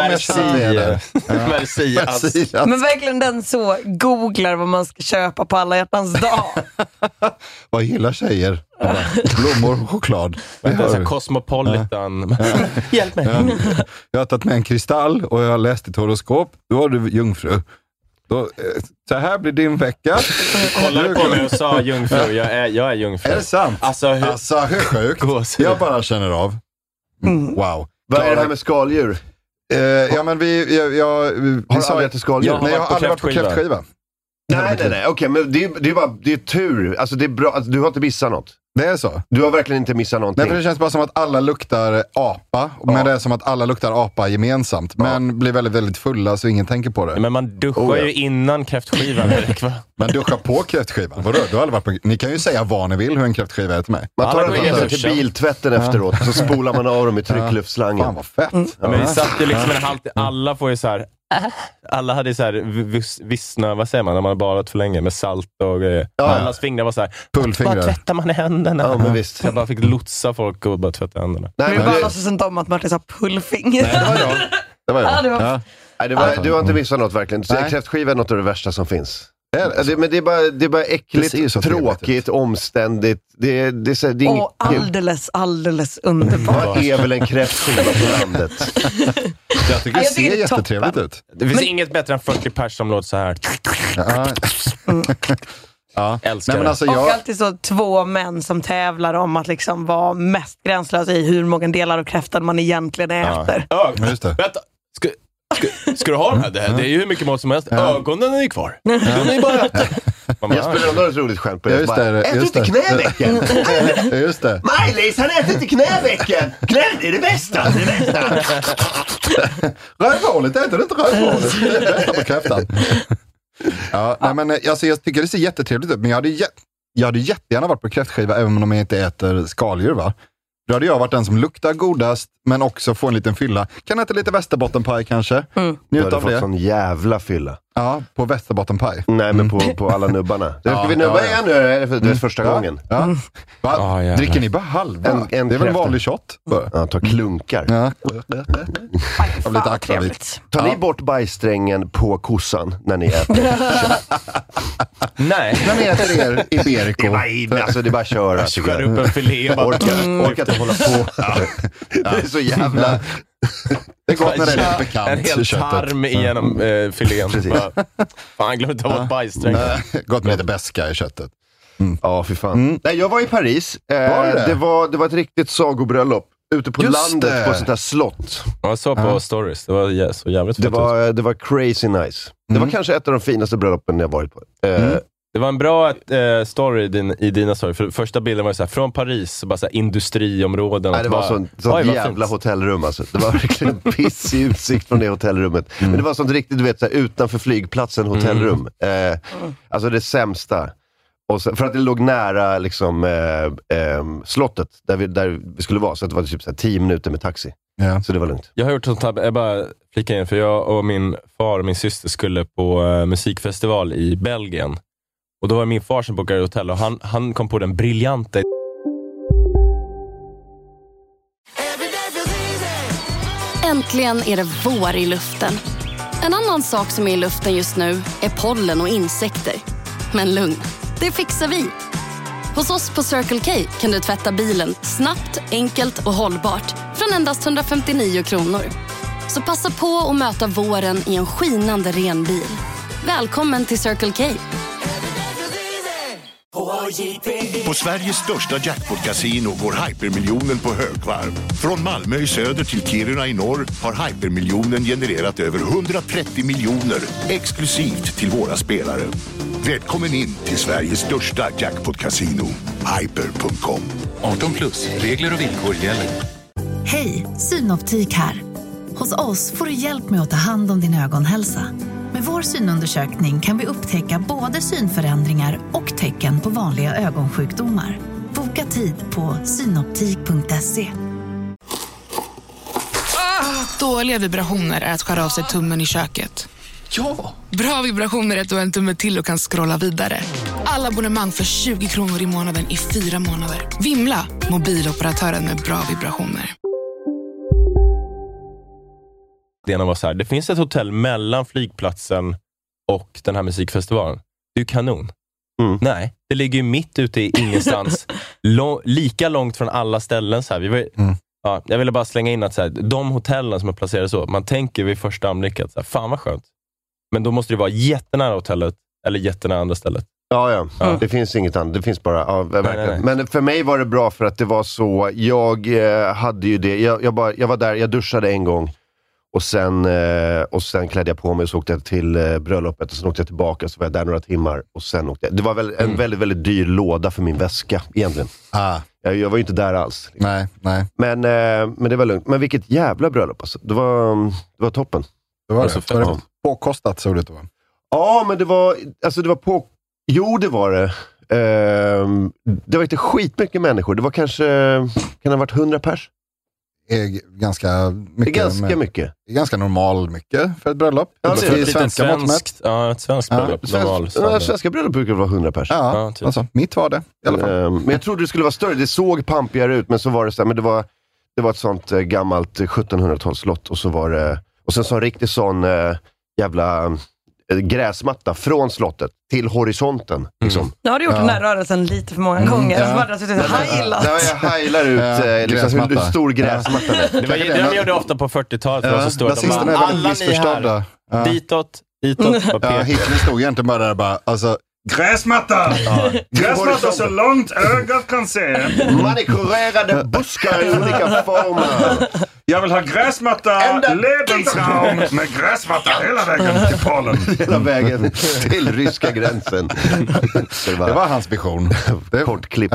Merci. Men verkligen den så googlar vad man ska köpa på alla hjärtans dag. Vad gillar tjejer? Blommor och choklad. Det är så Cosmopolitan. Hjälp mig. Jag har tagit med en kristall och jag har läst ett horoskop. Då var du jungfru. Så här blir din vecka. Du kollade på mig och sa jungfru. Jag är jungfru. Är det sant? Alltså hur sjukt? Jag bara känner av. Wow. Vad är det här med skaldjur? Ja, men vi Har du aldrig ätit skaldjur? Nej, jag har aldrig varit på kräftskiva. Nej. Okej, men det är tur. Alltså det är bra. Alltså, du har inte missat något. Det är så. Du har verkligen inte missat någonting. Nej, för det känns bara som att alla luktar apa. Men det är som att alla luktar apa gemensamt. Men blir väldigt, väldigt fulla så ingen tänker på det. Men man duschar ju innan kräftskivan, Erik, va? Man duschar på kräftskivan. Vadå? Du har aldrig varit på... Ni kan ju säga vad ni vill hur en kräftskiva är till mig. Man tar den till biltvätten efteråt. Så spolar man av dem i tryckluftslangen. Fan vad fett. Men vi satt ju liksom en halvtid. Alla får ju så här... Alla hade så här vissna, vad säger man, när man har badat för länge med salt och grejer. Allas fingrar var så här, bara tvättar man i händerna. Ja, men visst. Jag bara fick lotsa folk och bara tvätta händerna. Nej, men bara låtsas inte om att Martin sa pullfinger. Nej, det var jag. Nej, du har inte missat något verkligen. Kräftskiva är något av det värsta som finns. Men det är bara äckligt, tråkigt, omständigt. Det är inget alldeles underbart. Vad är väl en kräftskiva på landet? Jag tycker det ser jättetrevligt ut. Det finns inget bättre än 40 pers som låter så här. Älskar. Nej, men alltså, och alltid så 2 män som tävlar om att liksom vara mest gränslös i hur många delar av kräftan man egentligen äter. Just det. Vänta, ska du ha den här? Det är ju hur mycket mat som helst. Ögonen är kvar. De är ju bara äta. Jag spelar ändå ett roligt skämt på det. Äter inte knävecken. Just det. Maj-Lis, han äter inte knävecken. Knä är det bästa. Rövhålet, äter du inte rövhålet? Det är bästa på kräftan. Nej, men alltså, jag tycker det ser jättetrevligt ut. Men jag hade jättegärna varit på kräftskiva även om jag inte äter skaldjur, va? Då hade jag varit den som luktar godast men också få en liten fylla. Kan äta lite västerbottenpaj kanske. Du hade fått sån jävla fylla. Ja, på västerbottenpaj. Nej, men på alla nubbarna. Ska vi nubba igen nu? Det är första gången. Dricker ni bara halva? Det är väl en vanlig shot? Ta klunkar. Av lite akvavit. Tar ni bort bajssträngen på kossan när ni äter? Nej. När ni äter er Iberico. Det är bara att köra. Skär upp en filé. Orkar inte hålla på. Det är så jävla... Det är gott när det är lite bekant. En hel tarm igenom filén. Fan, glömde ta bort bajssträng. Gott med lite beska i köttet. Ja, fy fan. Nej, jag var i Paris. Det var ett riktigt sagobröllop. Ute på landet på sånt här slott. Jag såg på stories. Det var så jävligt fett. Det var crazy nice. Det var kanske ett av de finaste bröllopen jag varit på. Det var en bra story i dina story. För första bilden var ju så här, från Paris, så bara så här, industriområden. Nej, det var sånt jävla hotellrum alltså. Det var verkligen pissig utsikt från det hotellrummet. Men det var sånt riktigt, du vet, så här, utanför flygplatsen hotellrum. Alltså det sämsta. Och så, för att det låg nära liksom, slottet där vi skulle vara. Så det var typ så här 10 minuter med taxi. Ja. Så det var lugnt. Jag har gjort sånt här, jag bara flika in, för jag och min far och min syster skulle på musikfestival i Belgien. Och då var min far som bokade hotell och han kom på den briljanta. Äntligen är det vår i luften. En annan sak som är i luften just nu är pollen och insekter. Men lugn, det fixar vi. Hos oss på Circle K kan du tvätta bilen snabbt, enkelt och hållbart från endast 159 kronor. Så passa på att möta våren i en skinande ren bil. Välkommen till Circle K. På Sveriges största jackpot-casino går hypermiljonen på högvarv. Från Malmö i söder till Kiruna i norr har hypermiljonen genererat över 130 miljoner exklusivt till våra spelare. Välkommen in till Sveriges största jackpot-casino, hyper.com. 18+, regler och villkor gäller. Hej, Synoptik här. Hos oss får du hjälp med att ta hand om din ögonhälsa. Med vår synundersökning kan vi upptäcka både synförändringar och tecken på vanliga ögonsjukdomar. Boka tid på synoptik.se. Dåliga vibrationer är att skära av sig tummen i köket. Ja! Bra vibrationer är att du har en tumme till och kan scrolla vidare. Alla abonnemang för 20 kronor i månaden i 4 månader. Vimla, mobiloperatören med bra vibrationer. Det var så här, det finns ett hotell mellan flygplatsen och den här musikfestivalen. Det är ju kanon. Nej, det ligger ju mitt ute i ingenstans. Lika långt från alla ställen. Så här. Jag ville bara slänga in att så här, de hotellen som är placerade så, man tänker vid första anblick att så här, fan vad skönt. Men då måste det vara jättenära hotellet eller jättenära andra stället. Ja. Det finns inget annat. Det finns bara... verkligen. Men för mig var det bra för att det var så... Jag hade ju det... Jag var där, jag duschade en gång. Och sen klädde jag på mig och så åkte jag till bröllopet. Och sen åkte jag tillbaka så var jag där några timmar. Och sen åkte jag... Det var väl en väldigt, väldigt dyr låda för min väska egentligen. Jag var ju inte där alls. Liksom. Nej. Men det var lugnt. Men vilket jävla bröllop alltså. Det var toppen. Det var det. Var det påkostat så det då? Ja, men det var på... Jo, det var det. Det var inte skitmycket människor. Det var kanske... Kan det ha varit 100 pers? Ganska mycket. Ganska mycket. Ganska normal mycket för ett bröllop. Ja, det är svenska mått mätt. Ja, ett svenskt bröllop. Svenska bröllop brukar vara 100 pers. Ja, typ. Alltså, mitt var det i alla fall. Men jag trodde det skulle vara större. Det såg pampigare ut, men så var det så här, men det var ett sånt gammalt 1700-talsslott och så var det... Och sen så en riktigt sån jävla... gräsmatta från slottet till horisonten. Liksom. Nu har du gjort den här rörelsen lite för många gånger. Jag heilar ut liksom, hur stor gräsmatta är. Det var det de gjorde ofta på 40-talet. Det var så stort. Alla ni här. Ditåt. Hitler stod egentligen bara där bara, alltså, gräsmatta! Gräsmatta så långt ögat kan se. Manikurerade buskar i olika former. Jag vill ha gräsmatta, Lebensraum med gräsmatta hela vägen till Polen. Hela vägen till ryska gränsen. Det var hans vision. Kortklippt.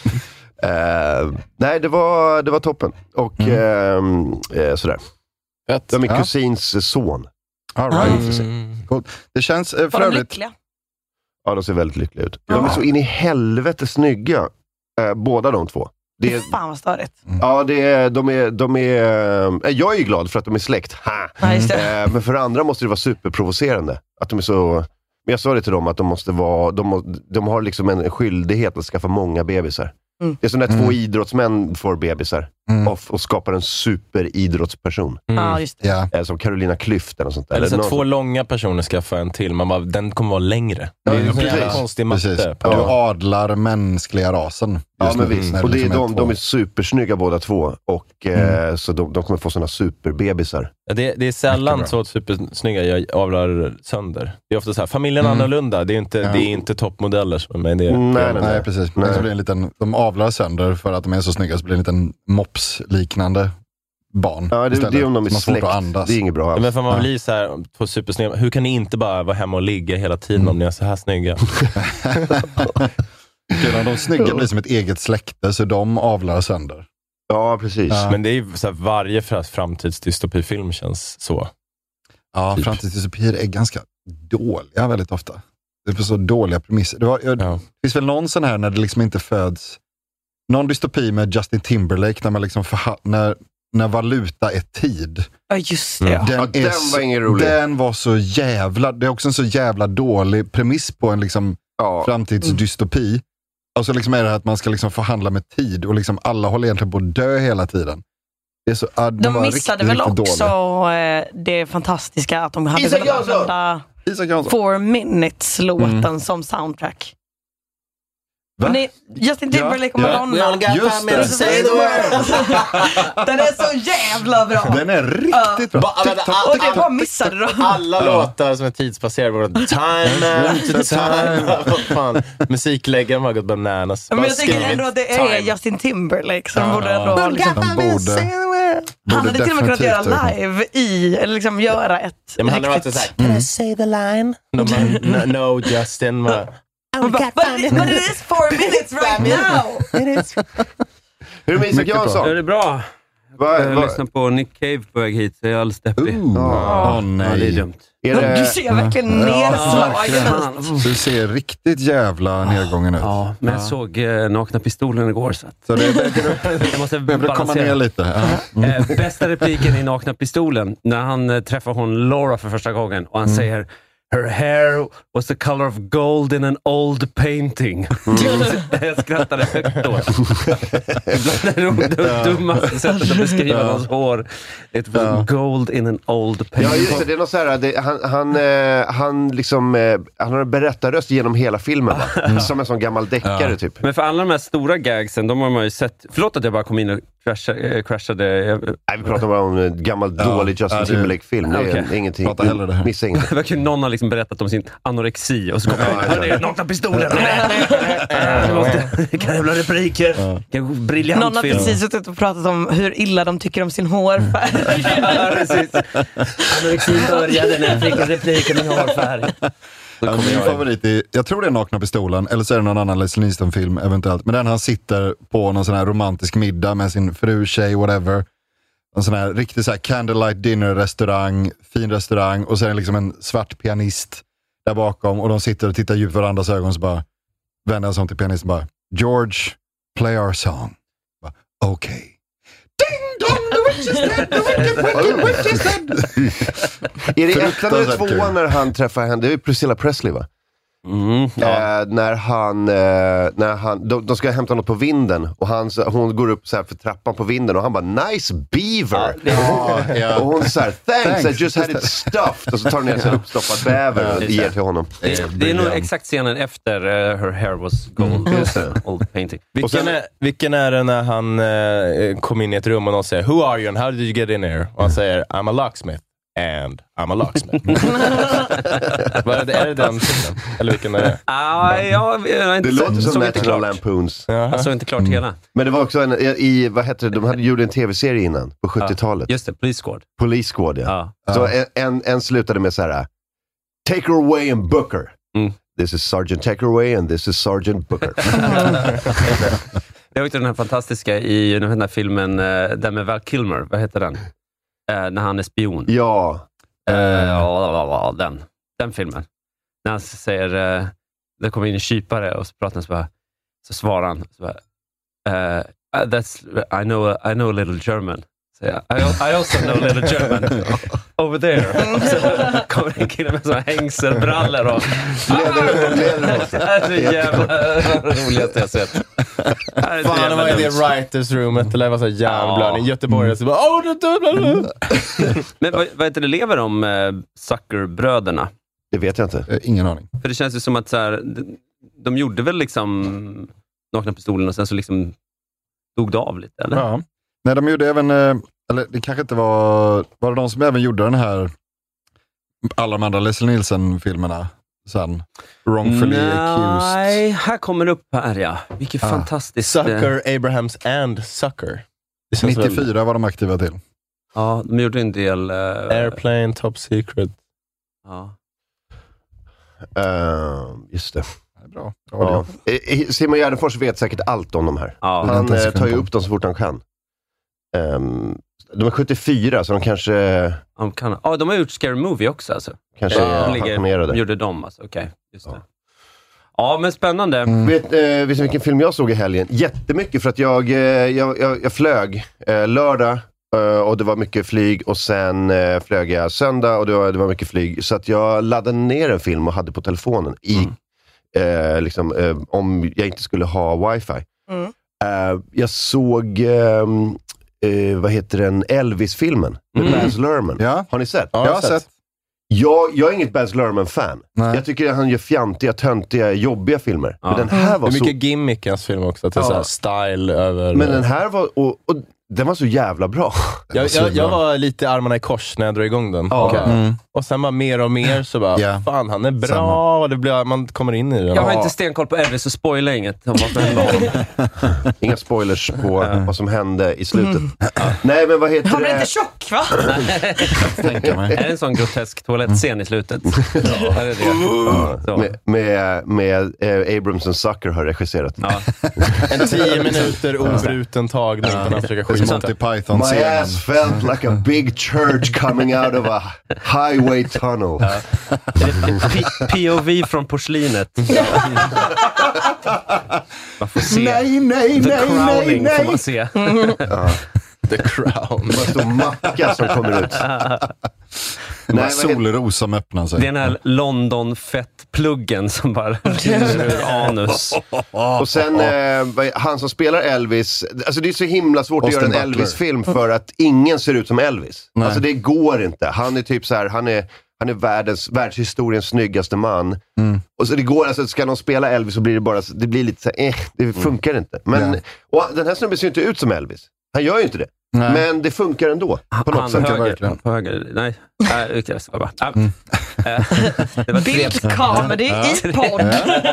Nej, det var toppen. Och sådär. Det var min kusins son. All right. Cool. Det känns för övrigt... lyckliga. Ja, de ser väldigt lyckliga ut. De är så in i helvete snygga. Båda de två. Det är fan vad störigt. Ja, de är jag är ju glad för att de är släkt. Men för andra måste det vara superprovocerande. Att de är så... Men jag sa det till dem att de måste vara... De har liksom en skyldighet att skaffa många bebisar. Det är som när 2 idrottsmän får bebisar och skapar en superidrottsperson. Just det. Som Carolina Klüft eller sånt där. Eller så 2 långa personer skaffar en till. Man bara, den kommer vara längre. Det är en jävla konstig matte. Du adlar mänskliga rasen. Ja, men visst. Och det är de är supersnygga båda två. Och så de kommer få såna superbebisar. Det är sällan så supersnygga jag avlar sönder. Det är ofta så här, familjen annorlunda. Det är inte toppmodeller som är det. Nej, precis. Nej. Så blir en liten, de avlar sönder för att de är så snygga, så blir det en liten mops-liknande barn. Ja, det är om de är släkt. Det är inget bra alls. Men för man blir så här, två supersnygga. Hur kan ni inte bara vara hemma och ligga hela tiden om ni är så här snygga? De snygga blir som ett eget släkte, så de avlar sönder. Ja, precis. Men det är ju så här, varje framtidsdystopifilm känns så. Ja, typ. Framtidsdystopier är ganska dåliga väldigt ofta. Det är för så dåliga premisser. Det finns väl någon sån här när det liksom inte föds... Någon dystopi med Justin Timberlake när man liksom när valuta är tid. Ja, just det. Den var ingen rolig. Den var så jävla... Det är också en så jävla dålig premiss på en liksom framtidsdystopi. Och så liksom är det att man ska liksom förhandla med tid och liksom alla håller egentligen på att dö hela tiden. Det är så, de missade väl också det fantastiska att de hade velat använda 4 Minutes-låten som soundtrack. Justin Timberlake och Madonna. Just det. Say the word. Den är så jävla bra. Den är riktigt bra. Och det var missade då. Alla låtar som är tidsbaserade. Time after time. Musikläggaren har gått bananas. Men jag tänker ändå att det är Justin Timberlake som borde ändå ha liksom... Han hade till och med kunnat göra live eller liksom göra ett... Men han har varit såhär, can I say the line? No Justin. But it is 4 minutes right now. Hur är det med Isak Jansson? Det är bra. Jag lyssnar på Nick Cave på väg hit, så jag är alldeles deppig. Nej. Ja, det är dumt. Du ser verkligen nedslagen ut. Du ser riktigt jävla nedgången ut. Ja, men jag såg Nakna pistolen igår. Så jag måste komma ner lite. Bästa repliken i Nakna pistolen, när han träffar hon Laura för första gången och han säger: her hair was the color of gold in an old painting. Jag skrattade högt då. Det dummaste sättet att beskriva hans hår. It was gold in an old painting. Ja, just det. Det är något så här, han liksom, han har en berättarröst genom hela filmen. Som en sån gammal deckare typ. Men för alla de här stora gagsen, de har man ju sett. Förlåt att jag bara kom in och crashade. Nej, vi pratar bara om en gammal dålig Justin Timberlake-film. Det är ingenting. Missa ingenting. Det verkar någon har liksom berättat om sin anorexi och så kommer det är nakna pistoler. Vilka jävla repliker. Briljant någon har film. precis suttit och pratat om hur illa de tycker om sin hårfärg. Ja, precis. Anorexi började när jag fick en replik om min hårfärg. Min favorit är, jag tror det är Nakna pistolen, eller så är det någon annan Leslie Nielsen-film eventuellt, men den han sitter på någon sån här romantisk middag med sin fru, tjej, whatever, en sån här riktig så här candlelight dinner restaurang, fin restaurang, och så är det liksom en svart pianist där bakom, och de sitter och tittar djupt på varandras ögon, så bara vänder sig om till pianisten bara, George, play our song. Okej. Ding dong, the witch is dead, the witch is dead. Är det ettan eller tvåan när han träffar henne? Det är Priscilla Presley, va? När han de ska hämta något på vinden och hon går upp så här för trappan på vinden och han bara nice beaver. Och hon så här thanks, I just had it stuffed, och så tar hon ner sig en uppstoppad bäver och ger till honom. Det är nog exakt scenen efter her hair was gold. Old painting. Vilken är det när han kom in i ett rum och någon säger who are you and how did you get in here? Och han säger I'm a locksmith. And I'm a locksmith. Är det den filmen? Eller vilken är det? Det låter som National Lampoons. Jag såg inte klart hela. Men det var också vad heter det? De gjorde en tv-serie innan, på 70-talet. Just det, Police Squad. Police Squad, ja. Så en slutade med så här: Take her away and Booker. This is Sergeant Take her away and this is Sergeant Booker. Det var också den här fantastiska i den här filmen där med Val Kilmer. Vad heter den? När han är spion. Ja. Den filmen. När han säger det kommer in en kypare och så pratar han så svarar han så bara, I know a little German. So, I also know a little German over there. Så kommer en kille med såna hängselbrallor och läder. Det är så jävla roligt jag sett. Fan, det var i det writers roomet eller vad så järnblöd i Göteborg och så bara Men vad heter det, lever de Zucker-bröderna? Det vet jag inte. Ingen aning. För det känns ju som att så här, de gjorde väl liksom Nakna pistolen och sen så liksom dog det av lite, eller? Ja. Nej, de gjorde även, eller det kanske inte var det de som även gjorde den här, alla de andra Leslie Nielsen-filmerna sen, Wrongfully Accused. Nej, här kommer upp här, ja. Vilket fantastiskt. Sucker, Abrahams and Sucker. 94 var de aktiva till. Ja, de gjorde en del... Airplane, Top Secret. Ja. Just det. Bra. Simon Gärdenfors vet säkert allt om de här. Ja, han tar ju upp dem så fort han kan. De är 74, så de kanske... de har gjort Scary Movie också, alltså. Kanske pensionerade. De gjorde dem, alltså. Okej, just det. Ja, men spännande. Vet du vilken film jag såg i helgen? Jättemycket, för att jag flög lördag och det var mycket flyg, och sen flög jag söndag och det var mycket flyg, så att jag laddade ner en film och hade på telefonen om jag inte skulle ha wifi. Jag såg vad heter den, Elvis-filmen med Baz Luhrmann. Ja. Har ni sett? Ja, jag har sett. Jag är inget Baz Luhrmann-fan. Jag tycker att han gör fjantiga, töntiga, jobbiga filmer. Men den här var det är mycket gimmick i hans film också. Till så här style över... Men den här var... Och den var så jävla bra. Jag var lite armarna i kors när jag drog igång den. Och sen bara mer och mer så bara, fan, han är bra. Och det blir, man kommer in i det. Jag har inte stenkoll på Elvis, så spoila inget om vad som hände. Inga spoilers på vad som hände i slutet. Nej, men vad heter han blir inte tjock, va? Är det en sån grotesk toalettscen i slutet? Med Abrams och Zucker har regisserat. En 10 minuter obruten tagning när han försöker skjuta. My ass felt like a big church coming out of a highway tunnel. POV från porslinet. Man får se. Nej, The Crowning får man se. The Crown. Det var stor macka som kommer ut. Nej, solros som öppnar sig. Det är den här London-fettpluggen som bara ur anus. Och sen han som spelar Elvis, alltså det är så himla svårt att göra en Elvis-film för att ingen ser ut som Elvis. Nej. Alltså det går inte. Han är typ så här, han är världshistoriens snyggaste man. Och så det går, alltså ska någon spela Elvis så blir det bara, det blir lite så här, det funkar inte. Men och den här snubben ser inte ut som Elvis. Han gör ju inte det. Nej. Men det funkar ändå. På något sätt. På höger. Nej. Bildcomedy i podd.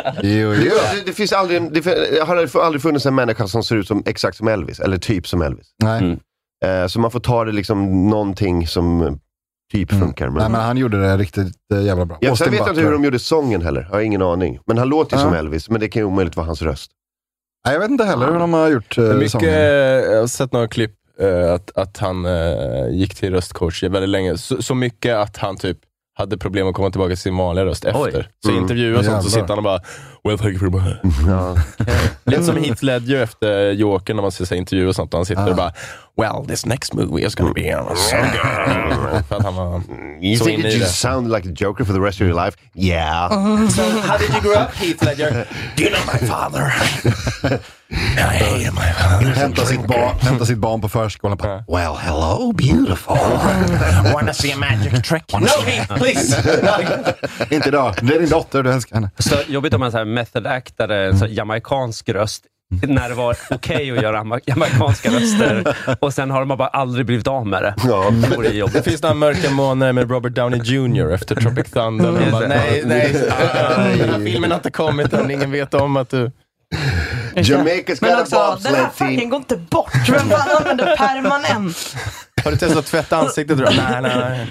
Det finns aldrig har aldrig funnits en människa som ser ut som exakt som Elvis. Eller typ som Elvis. Nej. Så man får ta det liksom någonting som typ funkar. Nej, men han gjorde det riktigt jävla bra. Jag vet inte hur de gjorde sången heller. Jag har ingen aning. Men han låter ju som Elvis. Men det kan ju omöjligt vara hans röst. Nej, jag vet inte heller hur de har gjort sången. Jag har sett några klipp att han gick till röstcoach väldigt länge. Så mycket att han typ hade problem att komma tillbaka till sin vanliga röst efter. Så intervjuer och sånt, så sitter han och bara well, thank you for lite som Heath Ledger efter Joker när man ser sig intervjuer och sånt, och han sitter och bara well, this next movie is gonna be so good. För att han var you think you just sound like the Joker for the rest of your life? Yeah. So how did you grow up, Heath Ledger? Do you know my father? I hate my father. Hämta sitt barn på förskolan på well, hello, beautiful. Wanna see a magic trick? No, Heath, please. Inte idag. Det är din dotter, du älskar henne. Så jobbigt om man så här method actade så jamaikansk röst när det var okej att göra jamaikanska röster, och sen har de bara aldrig blivit av med det. Det finns några mörka månader med Robert Downey Jr. efter Tropic Thunder. Bara, nej, filmen har inte kommit än, ingen vet om att du... Jamaica's men också, den här fucking går inte bort. Men man använder permanent. Har du testat att tvätta ansiktet? Nej.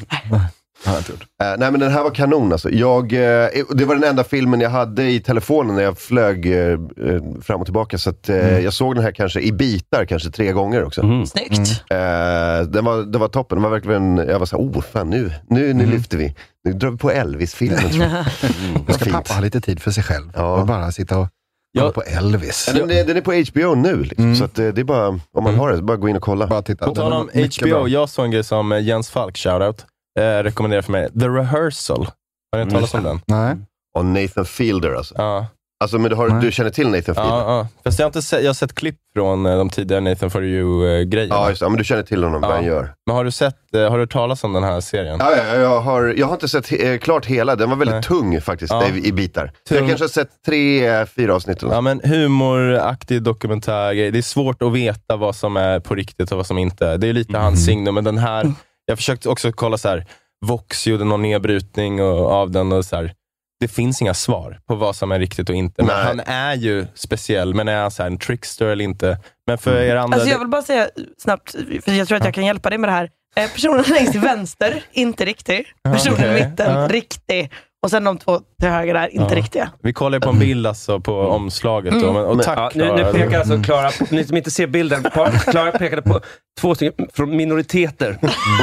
Nej, men den här var kanon alltså. Det var den enda filmen jag hade i telefonen när jag flög fram och tillbaka, så att jag såg den här kanske i bitar, kanske 3 gånger också. Snyggt. Det var toppen. Det var verkligen, jag var så här, fan nu lyfter vi. Nu drar vi på Elvis-filmen. Nu ska pappa ha lite tid för sig själv och bara sitta och på Elvis. Den är på HBO nu liksom, så att det är bara, om man har det, bara gå in och kolla. Bara titta. På tal om HBO, jag såg en grej som Jens Falk, shoutout, rekommenderar för mig. The Rehearsal. Har ni talat om den? Nej. Och Nathan Fielder alltså. Ja. Alltså, men du känner till Nathan Fielder? Ja. Fast jag har sett klipp från de tidigare Nathan For You-grejerna. Ja, just det. Men du känner till honom, vad han gör. Men har du talat om den här serien? Ja, jag har inte sett klart hela. Den var väldigt tung faktiskt, i bitar. Så jag kanske har sett 3-4 avsnitt. Ja, men humoraktig dokumentär. Det är svårt att veta vad som är på riktigt och vad som inte är. Det är lite hans signum, men den här... Jag försökte också kolla så här, Vox gjorde någon nedbrytning av den och så här. Det finns inga svar på vad som är riktigt och inte. Men han är ju speciell, men är han så här en trickster eller inte? Men för er andra... Alltså jag vill bara säga snabbt, för jag tror att jag kan hjälpa dig med det här. Personen längst till vänster, inte riktig. Personen i mitten, riktig. Och sen de 2 till höger där, inte riktiga. Vi kollar på en bild alltså på omslaget. Och tack, nu pekar alltså Klara, ni som inte ser bilden, Klara pekade på 2 stycken från minoriteter.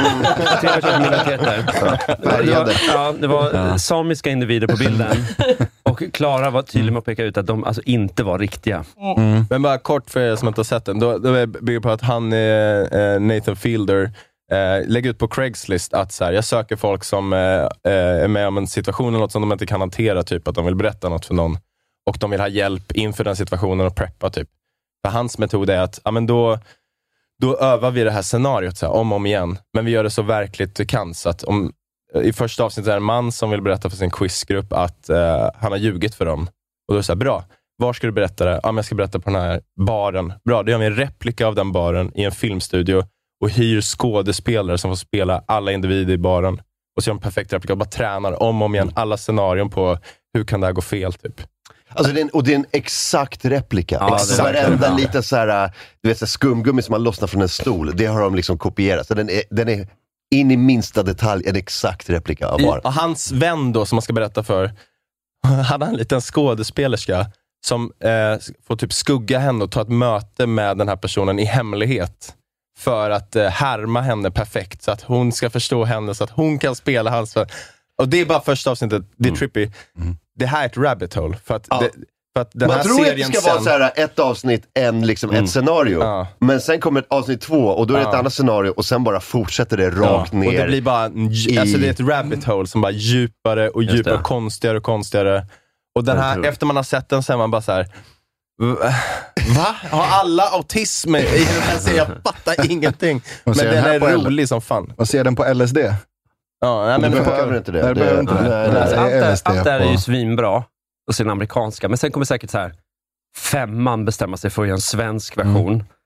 Det var samiska individer på bilden. Och Klara var tydlig med att peka ut att de alltså inte var riktiga. Men bara kort för er som inte har sett den. Då bygger på att han är Nathan Fielder. Lägger ut på Craigslist att så här, jag söker folk som är med om en situation eller något som de inte kan hantera, typ att de vill berätta något för någon och de vill ha hjälp inför den situationen och preppa typ. För hans metod är att men då övar vi det här scenariot så här, om och om igen, men vi gör det så verkligt vi kan, så att i första avsnittet är det en man som vill berätta för sin quizgrupp att han har ljugit för dem, och då är det så här, bra, var ska du berätta det? Men jag ska berätta på den här baren. Bra, då gör vi en replika av den baren i en filmstudio och hyr skådespelare som får spela alla individer i baren. Och så gör en perfekt replika och bara tränar om och om igen alla scenarion på hur kan det här gå fel typ. Alltså det är en exakt replika. Ja, exakt. Varenda lite så här, du vet, så här skumgummi som man lossnar från en stol. Det har de liksom kopierat. Så den är in i minsta detalj en exakt replika av bara. Och hans vän då som man ska berätta för, hade en liten skådespelerska som får typ skugga henne och ta ett möte med den här personen i hemlighet. För att härma henne perfekt. Så att hon ska förstå henne. Så att hon kan spela hans... Och det är bara första avsnittet. Det är trippy. Det här är ett rabbit hole. För att, för att den man här tror serien att det ska vara så här, ett avsnitt, ett scenario. Men sen kommer ett avsnitt 2 och då är det ett annat scenario. Och sen bara fortsätter det rakt ner. Och det blir bara... Alltså det är ett rabbit hole som bara djupare och djupare. Konstigare och konstigare. Och den här, efter man har sett den så är man bara så här... Va? Har alla autism i den här serien? Jag fattar ingenting. Men den är rolig som fan. Och ser den på LSD? Ja, men du behöver inte det. Allt där är ju svinbra och sin amerikanska. Men sen kommer säkert så här 5 bestämma sig för att göra en svensk version.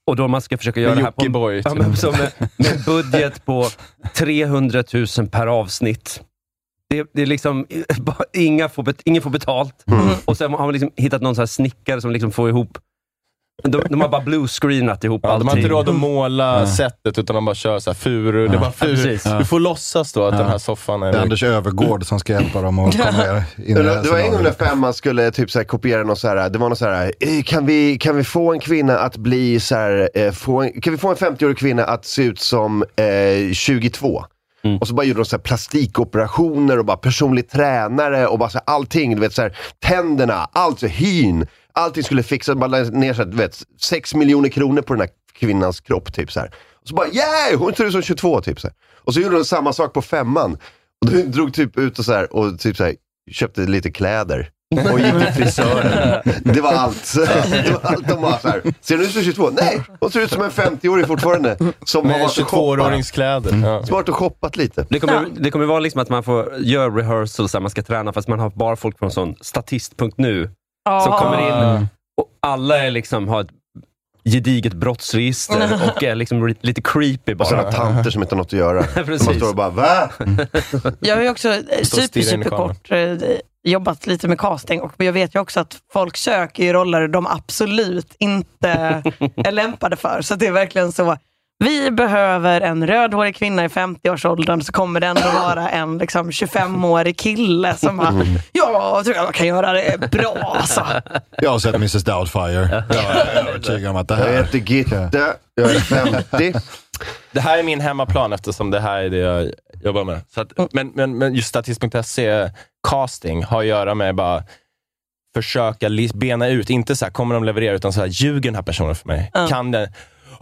Och då man ska försöka göra det här på med budget på 300 000 per avsnitt. Det är liksom ingen får betalt. Och sen har man liksom hittat någon sån här snickare som liksom får ihop. De har bara bluescreenat ihop allting. De har inte råd att måla sättet, utan de bara kör så här furu. Det är bara furu. Du får låtsas då att den här soffan är... Det är Anders Övergård som ska hjälpa dem att komma in i det. Det var en gång när Femman skulle typ så här kopiera något så här. Det var något så här, kan vi få en kvinna att bli så här, kan vi få en 50-årig kvinna att se ut som 22? Och så bara gjorde de så här plastikoperationer och bara personlig tränare och bara så här, allting, du vet så här, tänderna, allt så hyn. Allting skulle fixas, bara ner så här, 6 miljoner kronor på den här kvinnans kropp typ så här. Och så bara, hon ser ut som 22 typ så här. Och så gjorde de samma sak på Femman. Och de drog typ ut och så här, och typ så här, köpte lite kläder. Och gick till frisören. Det var allt. Det var allt de var så här. Ser du ut som 22? Nej, hon ser ut som en 50-årig fortfarande. Som med 22-åringskläder. Smart och shoppat lite. Det kommer vara liksom att man får göra rehearsals där man ska träna, fast man har bara folk från sån statist.nu som kommer in och alla är liksom, har ett gediget brottsregister och är liksom lite creepy bara. Och sådana tanter som inte har något att göra. Man står och bara, va? Jag har ju också superkort jobbat lite med casting, och jag vet ju också att folk söker ju roller de absolut inte är lämpade för. Så det är verkligen så, vi behöver en rödhårig kvinna i 50-årsåldern, så kommer det ändå vara en liksom 25-årig kille som bara, jag tror jag kan göra det bra alltså. Jag har sett Mrs. Doubtfire. Jag är övertygad om att det här... Jag heter Gitte, jag är 50. Det här är min hemmaplan, eftersom det här är det jag jobbar med. Så att, men just statist.se casting har att göra med bara försöka bena ut, inte så här, kommer de leverera, utan så här, ljuger den här personen för mig? Kan den...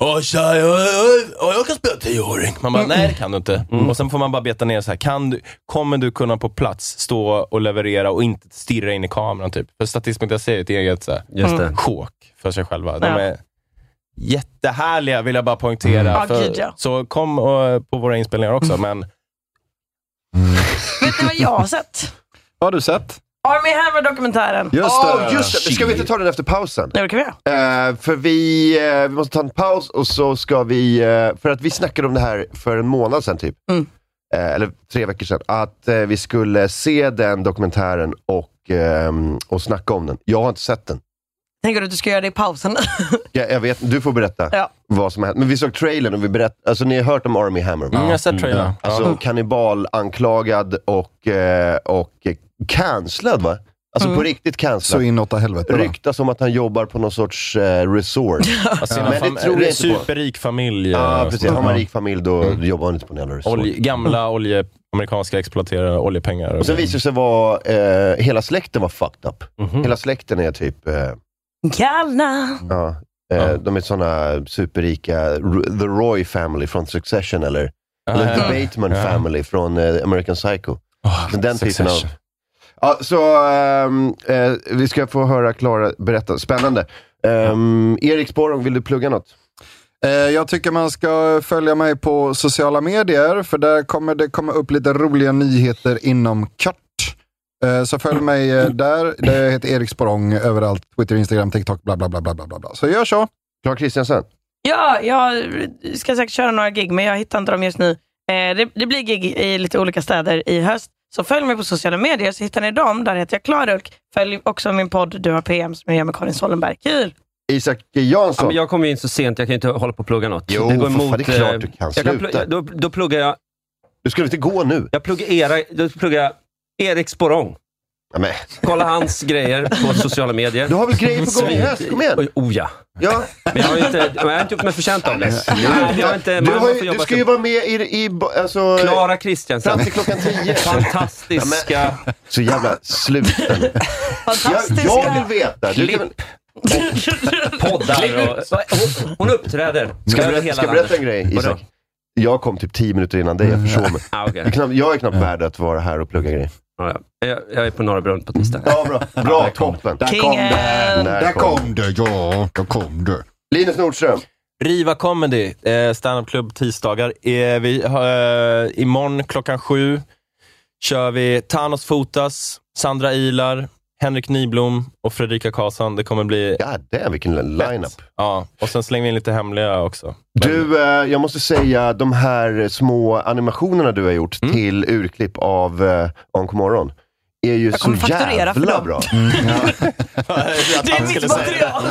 jag kan spela 10-åring. Man bara, nej det kan du inte. Och sen får man bara beta ner så här, kommer du kunna på plats stå och leverera och inte stirra in i kameran typ? För statist.se är ett eget så här, chok för sig själva. De är jättehärliga, vill jag bara poängtera. Så kom på våra inspelningar också, men... Vet du vad jag har sett? Vad har du sett? Army Hammer-dokumentären. Just det. Ska vi inte ta den efter pausen? Det kan vi göra. För vi måste ta en paus, och så ska vi... för att vi snackade om det här för en månad sedan typ. Eller 3 veckor sedan. Att vi skulle se den dokumentären och snacka om den. Jag har inte sett den. Tänker du att du ska göra det i pausen? Jag vet, du får berätta vad som har hänt. Men vi såg trailern och vi berättade, alltså ni har hört om Army Hammer. Jag har sett trailern. Alltså kannibal, anklagad och cancellad, va? Alltså på riktigt cancellad. Så inåt helvete. Ryktas om att han jobbar på någon sorts resort. Alltså, men det tror jag superrik familj. Ja, precis. Har man rik familj då jobbar han inte på en jävla resort. Gamla amerikanska exploaterare oljepengar. Och sen visar det sig vara hela släkten var fucked up. Hela släkten är typ... galna. Ja. De är såna superrika, The Roy family från Succession, eller The Bateman family från American Psycho. Den typen av... Ja, så vi ska få höra Klara berätta. Spännande. Erik Sporrong, vill du plugga något? Jag tycker man ska följa mig på sociala medier, för där kommer det komma upp lite roliga nyheter inom kort. Så följ mig där. Det heter Erik Sporrong överallt. Twitter, Instagram, TikTok, bla bla bla bla bla bla. Så gör så. Klara Kristiansen. Ja, jag ska säkert köra några gig, men jag hittar inte dem just nu. Det blir gig i lite olika städer i höst. Så följ mig på sociala medier, så hittar ni dem. Där heter jag Klarulk. Följ också min podd Du har PM, som jag gör med Karin Sollenberg. Kul! Isak Jansson. Ja, men jag kommer in så sent, jag kan inte hålla på att plugga något. Jo, det går emot, det är klart du kan sluta. Då pluggar jag... Du skulle inte gå nu. Jag pluggar Erik Sporrong. Amen. Kolla hans grejer på sociala medier. Du har väl grejer på gång i höst, kom igen. Ja. Men jag har inte gjort mig förtjänt av det. Du ska ju vara med i alltså, Klara Kristiansen. Fram till klockan 10. Fantastiska. Så jävla sluten. Fantastiska. Jag vill veta. Poddar och... Hon uppträder. Ska jag berätta en grej, Isak? Jag kom typ 10 minuter innan dig, jag försov mig. Okay. Jag är knappt värd att vara här och plugga grejer. Ja. Jag är på Norra Brunn på tisdag. Ja, bra toppen. Där kom du. Linus Nordström. Riva Comedy, stand-up-klubb tisdagar. Imorgon klockan 7 kör vi Thanos Fotas, Sandra Ilar, Henrik Nyblom och Fredrika Karlsson. Det kommer bli... God damn, vilken line-up. Ja, och sen slänger vi in lite hemliga också. Du, jag måste säga, de här små animationerna du har gjort till urklipp av Onkomorron är ju så jävla bra. Det är mitt material.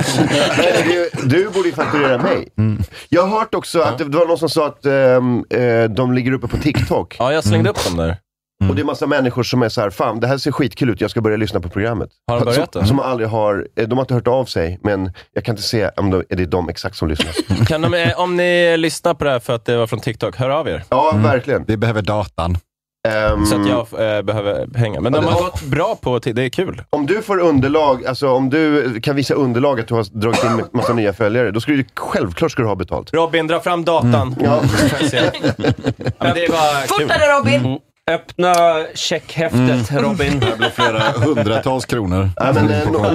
Du borde ju fakturera mig. Jag har hört också att det var någon som sa att de ligger uppe på TikTok. Ja, jag slängde upp dem där. Och det är massa människor som är så här, fan, det här ser skitkul ut, jag ska börja lyssna på programmet. Har de börjat då? Som aldrig har, de har inte hört av sig, men jag kan inte se om det är de exakt som lyssnar. Kan om ni lyssnar på det här för att det var från TikTok, hör av er. Ja, verkligen. Vi behöver datan. Så att jag behöver pengar. Men de har gått bra på, det är kul. Om du får underlag, alltså om du kan visa underlag att du har dragit in massa nya följare, då skulle du självklart ska du ha betalt. Robin, dra fram datan. Ja. Men det var fortare Robin! Öppna checkhäftet, Robin. Det blir flera hundratals kronor. Ja, men,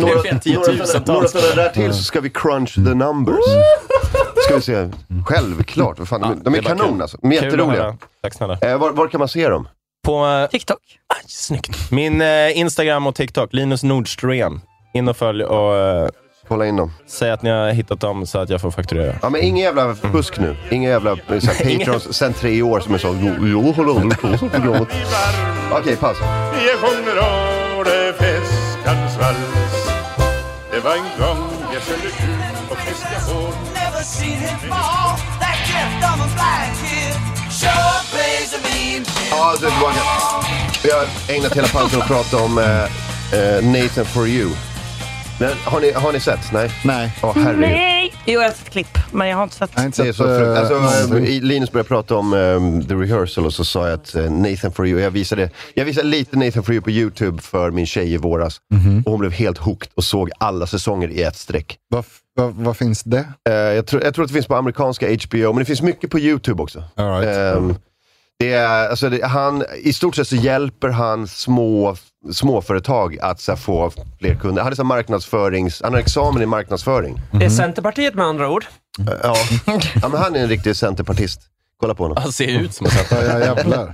några sådana där till så ska vi crunch the numbers. Ska vi se. Självklart. Fan, de är kanon alltså. De är jätteroliga. Tack snälla. Var kan man se dem? På TikTok. Snyggt. Min Instagram och TikTok, Linus Nordström. In och följ och kolla in dem. Säg att ni har hittat dem så att jag får fakturera. Ja, men ingen jävla fusk nu. Ingen jävla patrons sen 3 år som är så jag håller aldrig på så programmet. Okej, pass. Jag sjunger och det fiskans vals. Det var en gång jag skulle ut och fiska på. Never seen him fall. That gift of a black kid. Sure plays a mean kid. Ja, du är tillbaka. Vi har ägnat hela pausen att prata om Nathan For You. Men, har ni sett? Nej. Nej. Nej. Jo, jag har sett klipp, men jag har inte sett. Det är så alltså, Linus började prata om The Rehearsal och så sa jag att Nathan For You, jag visade lite Nathan For You på YouTube för min tjej i våras. Och hon blev helt hooked och såg alla säsonger i ett streck. Vad finns det? Jag tror att det finns på amerikanska HBO, men det finns mycket på YouTube också. All right. Det är, alltså han, i stort sett så hjälper han småföretag att så få fler kunder. Han är han har examen i marknadsföring. Är Centerpartiet med andra ord? Ja, men han är en riktig centerpartist. Kolla på honom. Han ser ut som en centerpartist.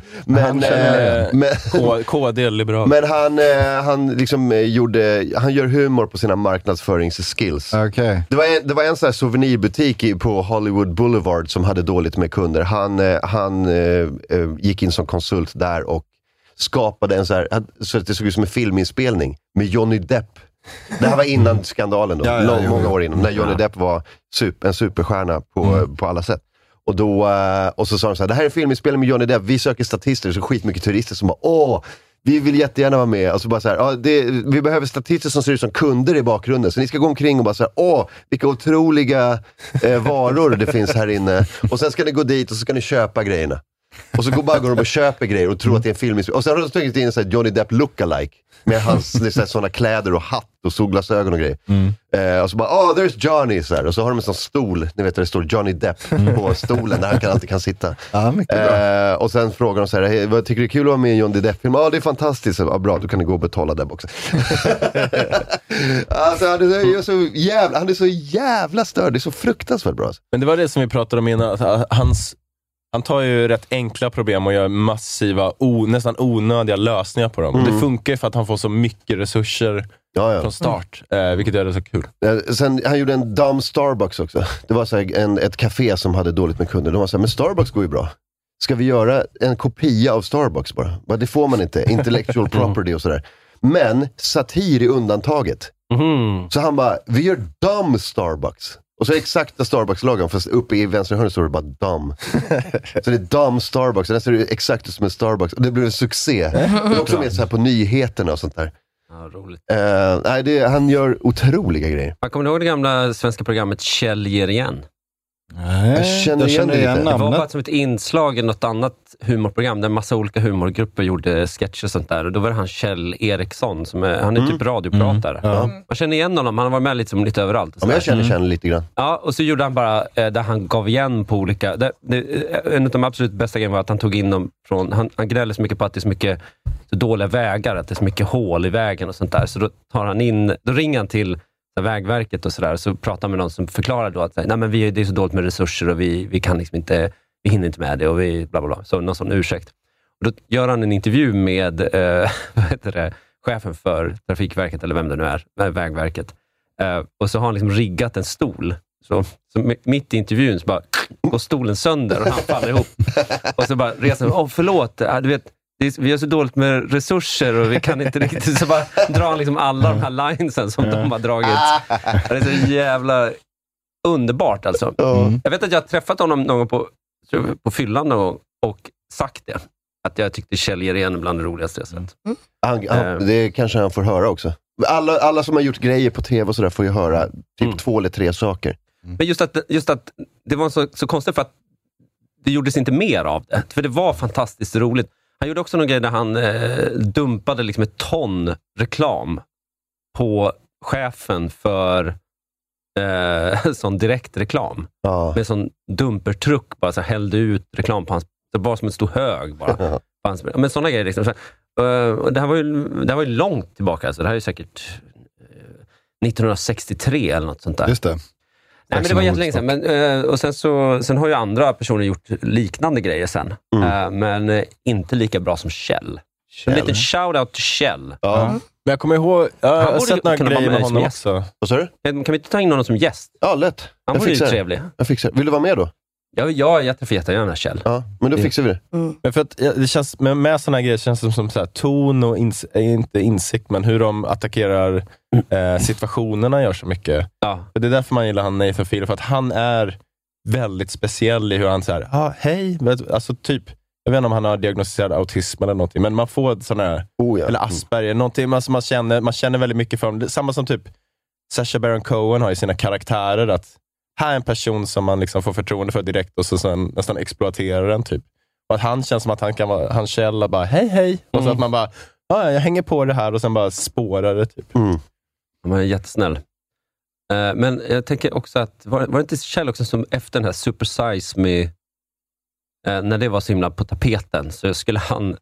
Men KD liberal. Men han liksom han gör humor på sina marknadsföringsskills. Okay. Det var en sån här souvenirbutik på Hollywood Boulevard som hade dåligt med kunder. Han gick in som konsult där och skapade en så att det såg ut som en filminspelning med Johnny Depp. Det här var innan skandalen då, många år innan, när Johnny Depp var en superstjärna på alla sätt. Och så sa de så här, det här är en filminspelning med Johnny Depp, vi söker statister, så skitmycket turister som bara, vi vill jättegärna vara med. Och så bara så här, vi behöver statister som ser ut som kunder i bakgrunden, så ni ska gå omkring och bara så här, vilka otroliga varor det finns här inne. Och sen ska ni gå dit och så ska ni köpa grejerna. Och så går de och köper grejer och tror att det är en filminspelning. Och sen har de tagit in en Johnny Depp lookalike med hans sådana kläder och hatt och solglasögon och grejer. Och så bara, there's Johnny, så här. Och så har de en sån stol, ni vet, det står Johnny Depp på stolen där han alltid kan sitta. Och sen frågar de så här, vad tycker du är kul att vara med i en Johnny Depp-film? Det är fantastiskt. Bra, då kan du gå och betala Depp också. Alltså, han är så jävla störd. Det är så fruktansvärt bra. Men det var det som vi pratade om innan, att han tar ju rätt enkla problem och gör massiva, nästan onödiga lösningar på dem. Det funkar ju för att han får så mycket resurser från start, vilket gör det så kul. Sen, han gjorde en dumb Starbucks också. Det var så här, ett café som hade dåligt med kunder. De var så här, men Starbucks går ju bra. Ska vi göra en kopia av Starbucks bara? Det får man inte. Intellectual property och sådär. Men satir är undantaget. Så han bara, vi gör dumb Starbucks. Och så exakta Starbucks-loggan, fast uppe i vänstra hörnet står det bara dumb. Så det är dumb Starbucks, och där ser det exakt som en Starbucks. Och det blev en succé. Det är också med så här på nyheterna och sånt där. Ja, roligt. Han gör otroliga grejer. Man kommer ihåg det gamla svenska programmet Kjell ger igen? Nej, jag känner igen det namnet. var bara som ett inslag i något annat humorprogram där en massa olika humorgrupper gjorde sketcher och sånt där. Och då var det han Kjell Eriksson, han är typ radiopratare. Man känner igen honom, han har varit med lite överallt. Men jag känner lite grann. Ja, och så gjorde han bara, där han gav igen på olika... en av de absolut bästa grejerna var att han tog in dem från... Han gnäller så mycket på att det är så mycket så dåliga vägar, att det är så mycket hål i vägen och sånt där. Så då ringer han till Vägverket och sådär, så pratar med någon som förklarar då att nej, men det är så dåligt med resurser och vi kan liksom inte, vi hinner inte med det och vi bla bla bla, så någon sån ursäkt. Och då gör han en intervju med chefen för Trafikverket, eller vem det nu är, Vägverket. Och så har han liksom riggat en stol. Så mitt i intervjun så bara går stolen sönder och han faller ihop. Och så bara reser förlåt, du vet, vi har så dåligt med resurser och vi kan inte riktigt, så bara drar han liksom alla de här linesen som de har dragit. Det är så jävla underbart alltså. Jag vet att jag har träffat honom någon gång på fyllan och sagt det. Att jag tyckte Kjell Jirén bland det roligaste jag sett. Det kanske han får höra också. Alla som har gjort grejer på tv och sådär får ju höra typ 2 eller 3 saker. Men just att det var så konstigt för att det gjordes inte mer av det. För det var fantastiskt roligt. Han gjorde också någon grej där han dumpade liksom ett ton reklam på chefen för sån direktreklam. Med sån dumpertruck bara så hällde ut reklam på hans, det var som en stor hög bara. Men såna grejer liksom. Det här var ju långt tillbaka, så det här är ju säkert 1963 eller något sånt där. Just det. Nej, men det var jättelänge sedan. Men, och sen har ju andra personer gjort liknande grejer sen. Men inte lika bra som Kjell. En liten shoutout till Kjell. Ja. Men jag kommer ihåg, jag har sett några grejer med honom också. Vad sa du? Kan vi inte ta in någon som gäst? Ja, lätt. Han var ju trevlig. Jag fixar. Vill du vara med då? Ja, jag träffar jättegärna Kjell. Ja, men då fixar vi det. Men för att det känns, med såna här grejer känns det som så här, ton och inte insikt, men hur de attackerar situationerna gör så mycket. Ja. Det är därför man gillar han Nathan Fielder, för att han är väldigt speciell i hur han säger, hej, alltså typ, jag vet inte om han har diagnostiserad autism eller någonting, men man får såna här, eller Asperger, någonting, alltså man känner väldigt mycket för dem. Samma som typ Sacha Baron Cohen har i sina karaktärer, att här är en person som man liksom får förtroende för direkt och så sen nästan exploaterar den typ. Och att han känns som att han kan vara, han Kjell bara hej. Och så att man bara, jag hänger på det här och sen bara spårar det typ. Man är jättesnäll. Men jag tänker också att, var det inte Kjell också som efter den här Super Size Me, när det var så himla på tapeten, så skulle han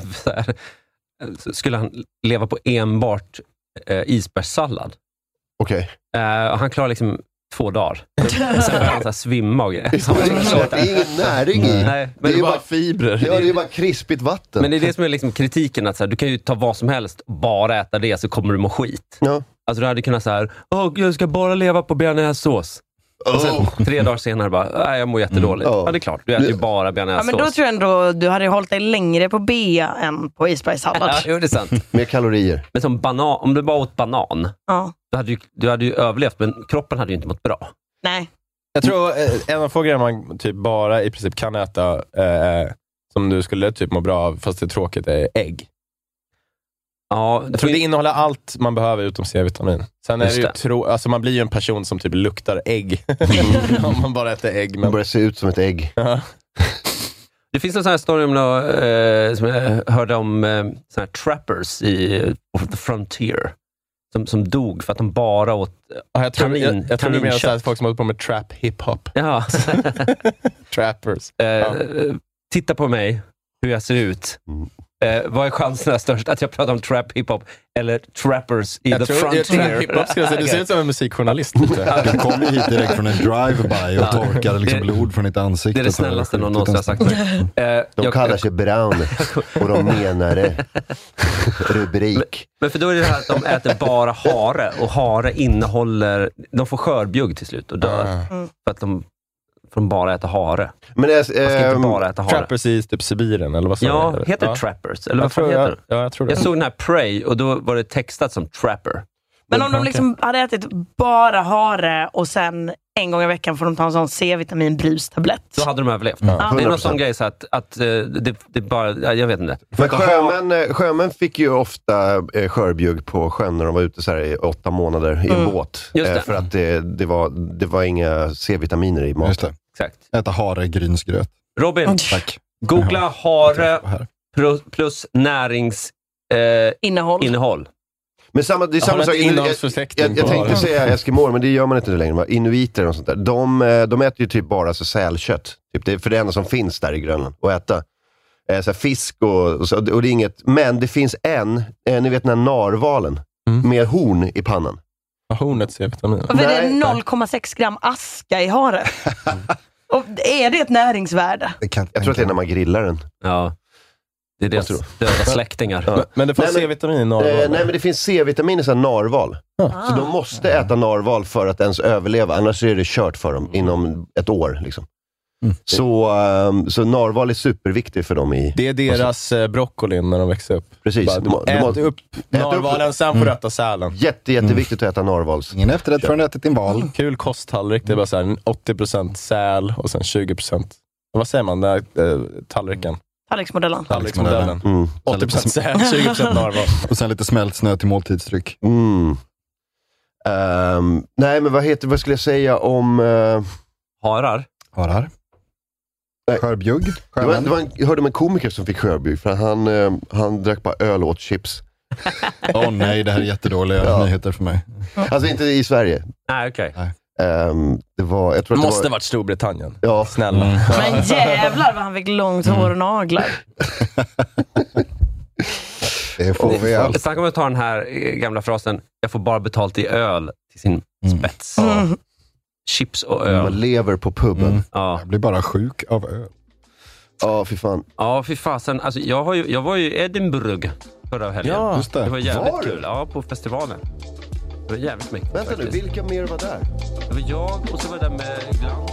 leva på enbart isbergssallad. Okej. Och han klarar liksom 2 dagar. Sen börjar han så här svimma och grejer. Det är ingen näring i. Nej, men det är bara fibrer. Ja, det är bara krispigt vatten. Men det är det som är liksom kritiken, att så här, du kan ju ta vad som helst, bara äta det så kommer du må skit. Ja. Alltså du hade kunnat så här, jag ska bara leva på bearnaisesås. Och sen 3 dagar senare bara, jag mår jättedåligt. Ja, det är klart, du äter ju bara bearnaisesås. Ja, men då tror jag ändå du hade hållit dig längre på bea än på isbergssallad. Ja, det är sant. Mer kalorier. Men som om du bara åt banan, du hade ju överlevt, men kroppen hade ju inte mått bra. Nej. Jag tror en av få grejer man typ bara i princip kan äta som du skulle typ må bra av, fast det är tråkigt, är ägg. Ja, jag tror det innehåller allt man behöver utom C-vitamin. Sen är det ju alltså man blir ju en person som typ luktar ägg om man bara äter ägg. Man börjar se ut som ett ägg. Det finns en sån här story om som jag hörde om såna här trappers på The Frontier som dog för att de bara åt jag tror du menar så här, folk som håller på med trap hiphop. Ja. Trappers. Titta på mig, hur jag ser ut. Vad är chanserna störst att jag pratar om trap hiphop eller trappers i The Frontier? Du ser ut som en musikjournalist. Du kom ju hit direkt från en drive-by och torkade liksom blod från ditt ansikte. Det är det snällaste någon någonsin har sagt. De kallar sig Brown och de menar det. Rubrik. Men för då är det här att de äter bara hare, och hare innehåller, de får skörbjugg till slut och dör för att de bara äta hare. Men man ska inte bara äta hare. Trappers i typ Sibirien, eller vad sa Ja, heter det Trappers? Eller vad fan heter det? Ja, jag tror det. Jag såg den här Prey och då var det textat som Trapper. Men om de liksom hade ätit bara hare och sen en gång i veckan får de ta en sån C-vitaminbrustablett. Då hade de överlevt. Det är någon sån grej så att det bara, jag vet inte. Men sjömän fick ju ofta skörbjugg på sjön när de var ute så här i 8 månader i en båt. För att det var inga C-vitaminer i maten. Just det. Exakt. Äta havregrynsgröt. Robin, tack. Googla hare plus innehåll. Men det är samma sak. Jag tänkte säga eskimor, men det gör man inte längre. Inuiter och sånt där. De äter ju typ bara så sälkött. Typ det är för det enda som finns där i Grönland att äta. Så fisk och det är inget. Men det finns ni vet den här narvalen med horn i pannan. Hornet C-vitamin. Varför är det 0,6 gram aska i hare? Och är det ett näringsvärde? Jag tror att det är när man grillar den. Ja. Det är deras döda släktingar. Ja. Men det finns C-vitamin i narval? Nej, men det finns C-vitamin i sån narval. Så de måste äta narval för att ens överleva. Annars är det kört för dem inom ett år. Liksom. Så narval är superviktigt för dem. Det är deras broccoli när de växer upp. Precis. Ät upp narvalen, sen får du äta sälen. Jätteviktigt att äta narvals. Ingen efterrätt förrän ätit din val. Kul kosttallrik. Det är bara så här 80% säl och sen 20%. Vad säger man? Tallriken. Tallriksmodellen. 80% säl, 20% narval. Och sen lite smält snö till måltidsdryck. Nej, men vad skulle jag säga om... Harar? Skörbjugg. Jag hörde om en komiker som fick skörbjugg för att han drack bara öl och åt chips. Nej, det här är jättedåliga nyheter för mig. Alltså inte i Sverige. Nej, okej. Det måste varit Storbritannien. Ja. Snälla. Men jävlar vad han fick långt hår och naglar. Det får vi alls. Snacka om att ta den här gamla frasen, jag får bara betalt i öl till sin spets. Chips och öl. Man lever på puben. Jag blir bara sjuk av öl. Ja, fy fan. Ja, fy fasen. Alltså, jag var ju i Edinburgh förra helgen. Ja, just det. Det var jävligt kul. Ja, på festivalen. Det var jävligt mycket. Vänta nu, vilka mer var där? Det var jag och så var det där med Glans.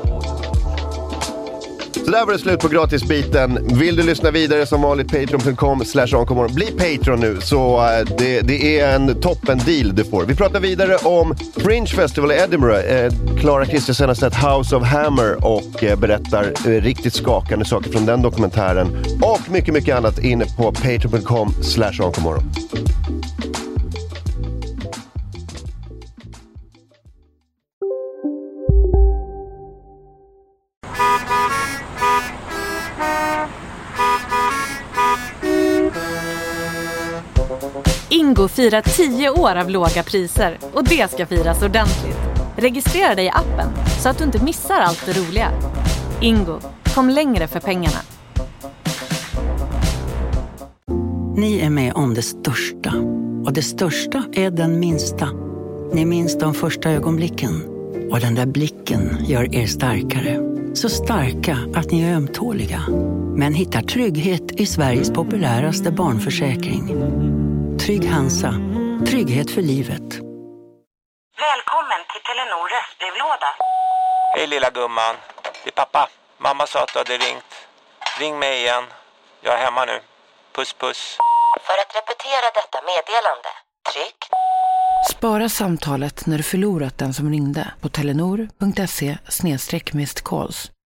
Så där var det slut på gratisbiten. Vill du lyssna vidare som vanligt, patreon.com/onkomorgon. Bli Patreon nu, så det är en toppen deal du får. Vi pratar vidare om Fringe Festival i Edinburgh. Clara Kristiansen har sett House of Hammer och berättar riktigt skakande saker från den dokumentären. Och mycket, mycket annat inne på patreon.com/onkomorgon. Ingo firar 10 år av låga priser och det ska firas ordentligt. Registrera dig i appen så att du inte missar allt det roliga. Ingo, kom längre för pengarna. Ni är med om det största. Och det största är den minsta. Ni minns de första ögonblicken. Och den där blicken gör er starkare. Så starka att ni är ömtåliga. Men hittar trygghet i Sveriges populäraste barnförsäkring. Trygg Hansa. Trygghet för livet. Välkommen till Telenor röstbrevlåda. Hej lilla gumman. Det är pappa. Mamma sa att du hade ringt. Ring mig igen. Jag är hemma nu. Puss puss. För att repetera detta meddelande, tryck. Spara samtalet när du förlorat den som ringde på telenor.se/missed calls.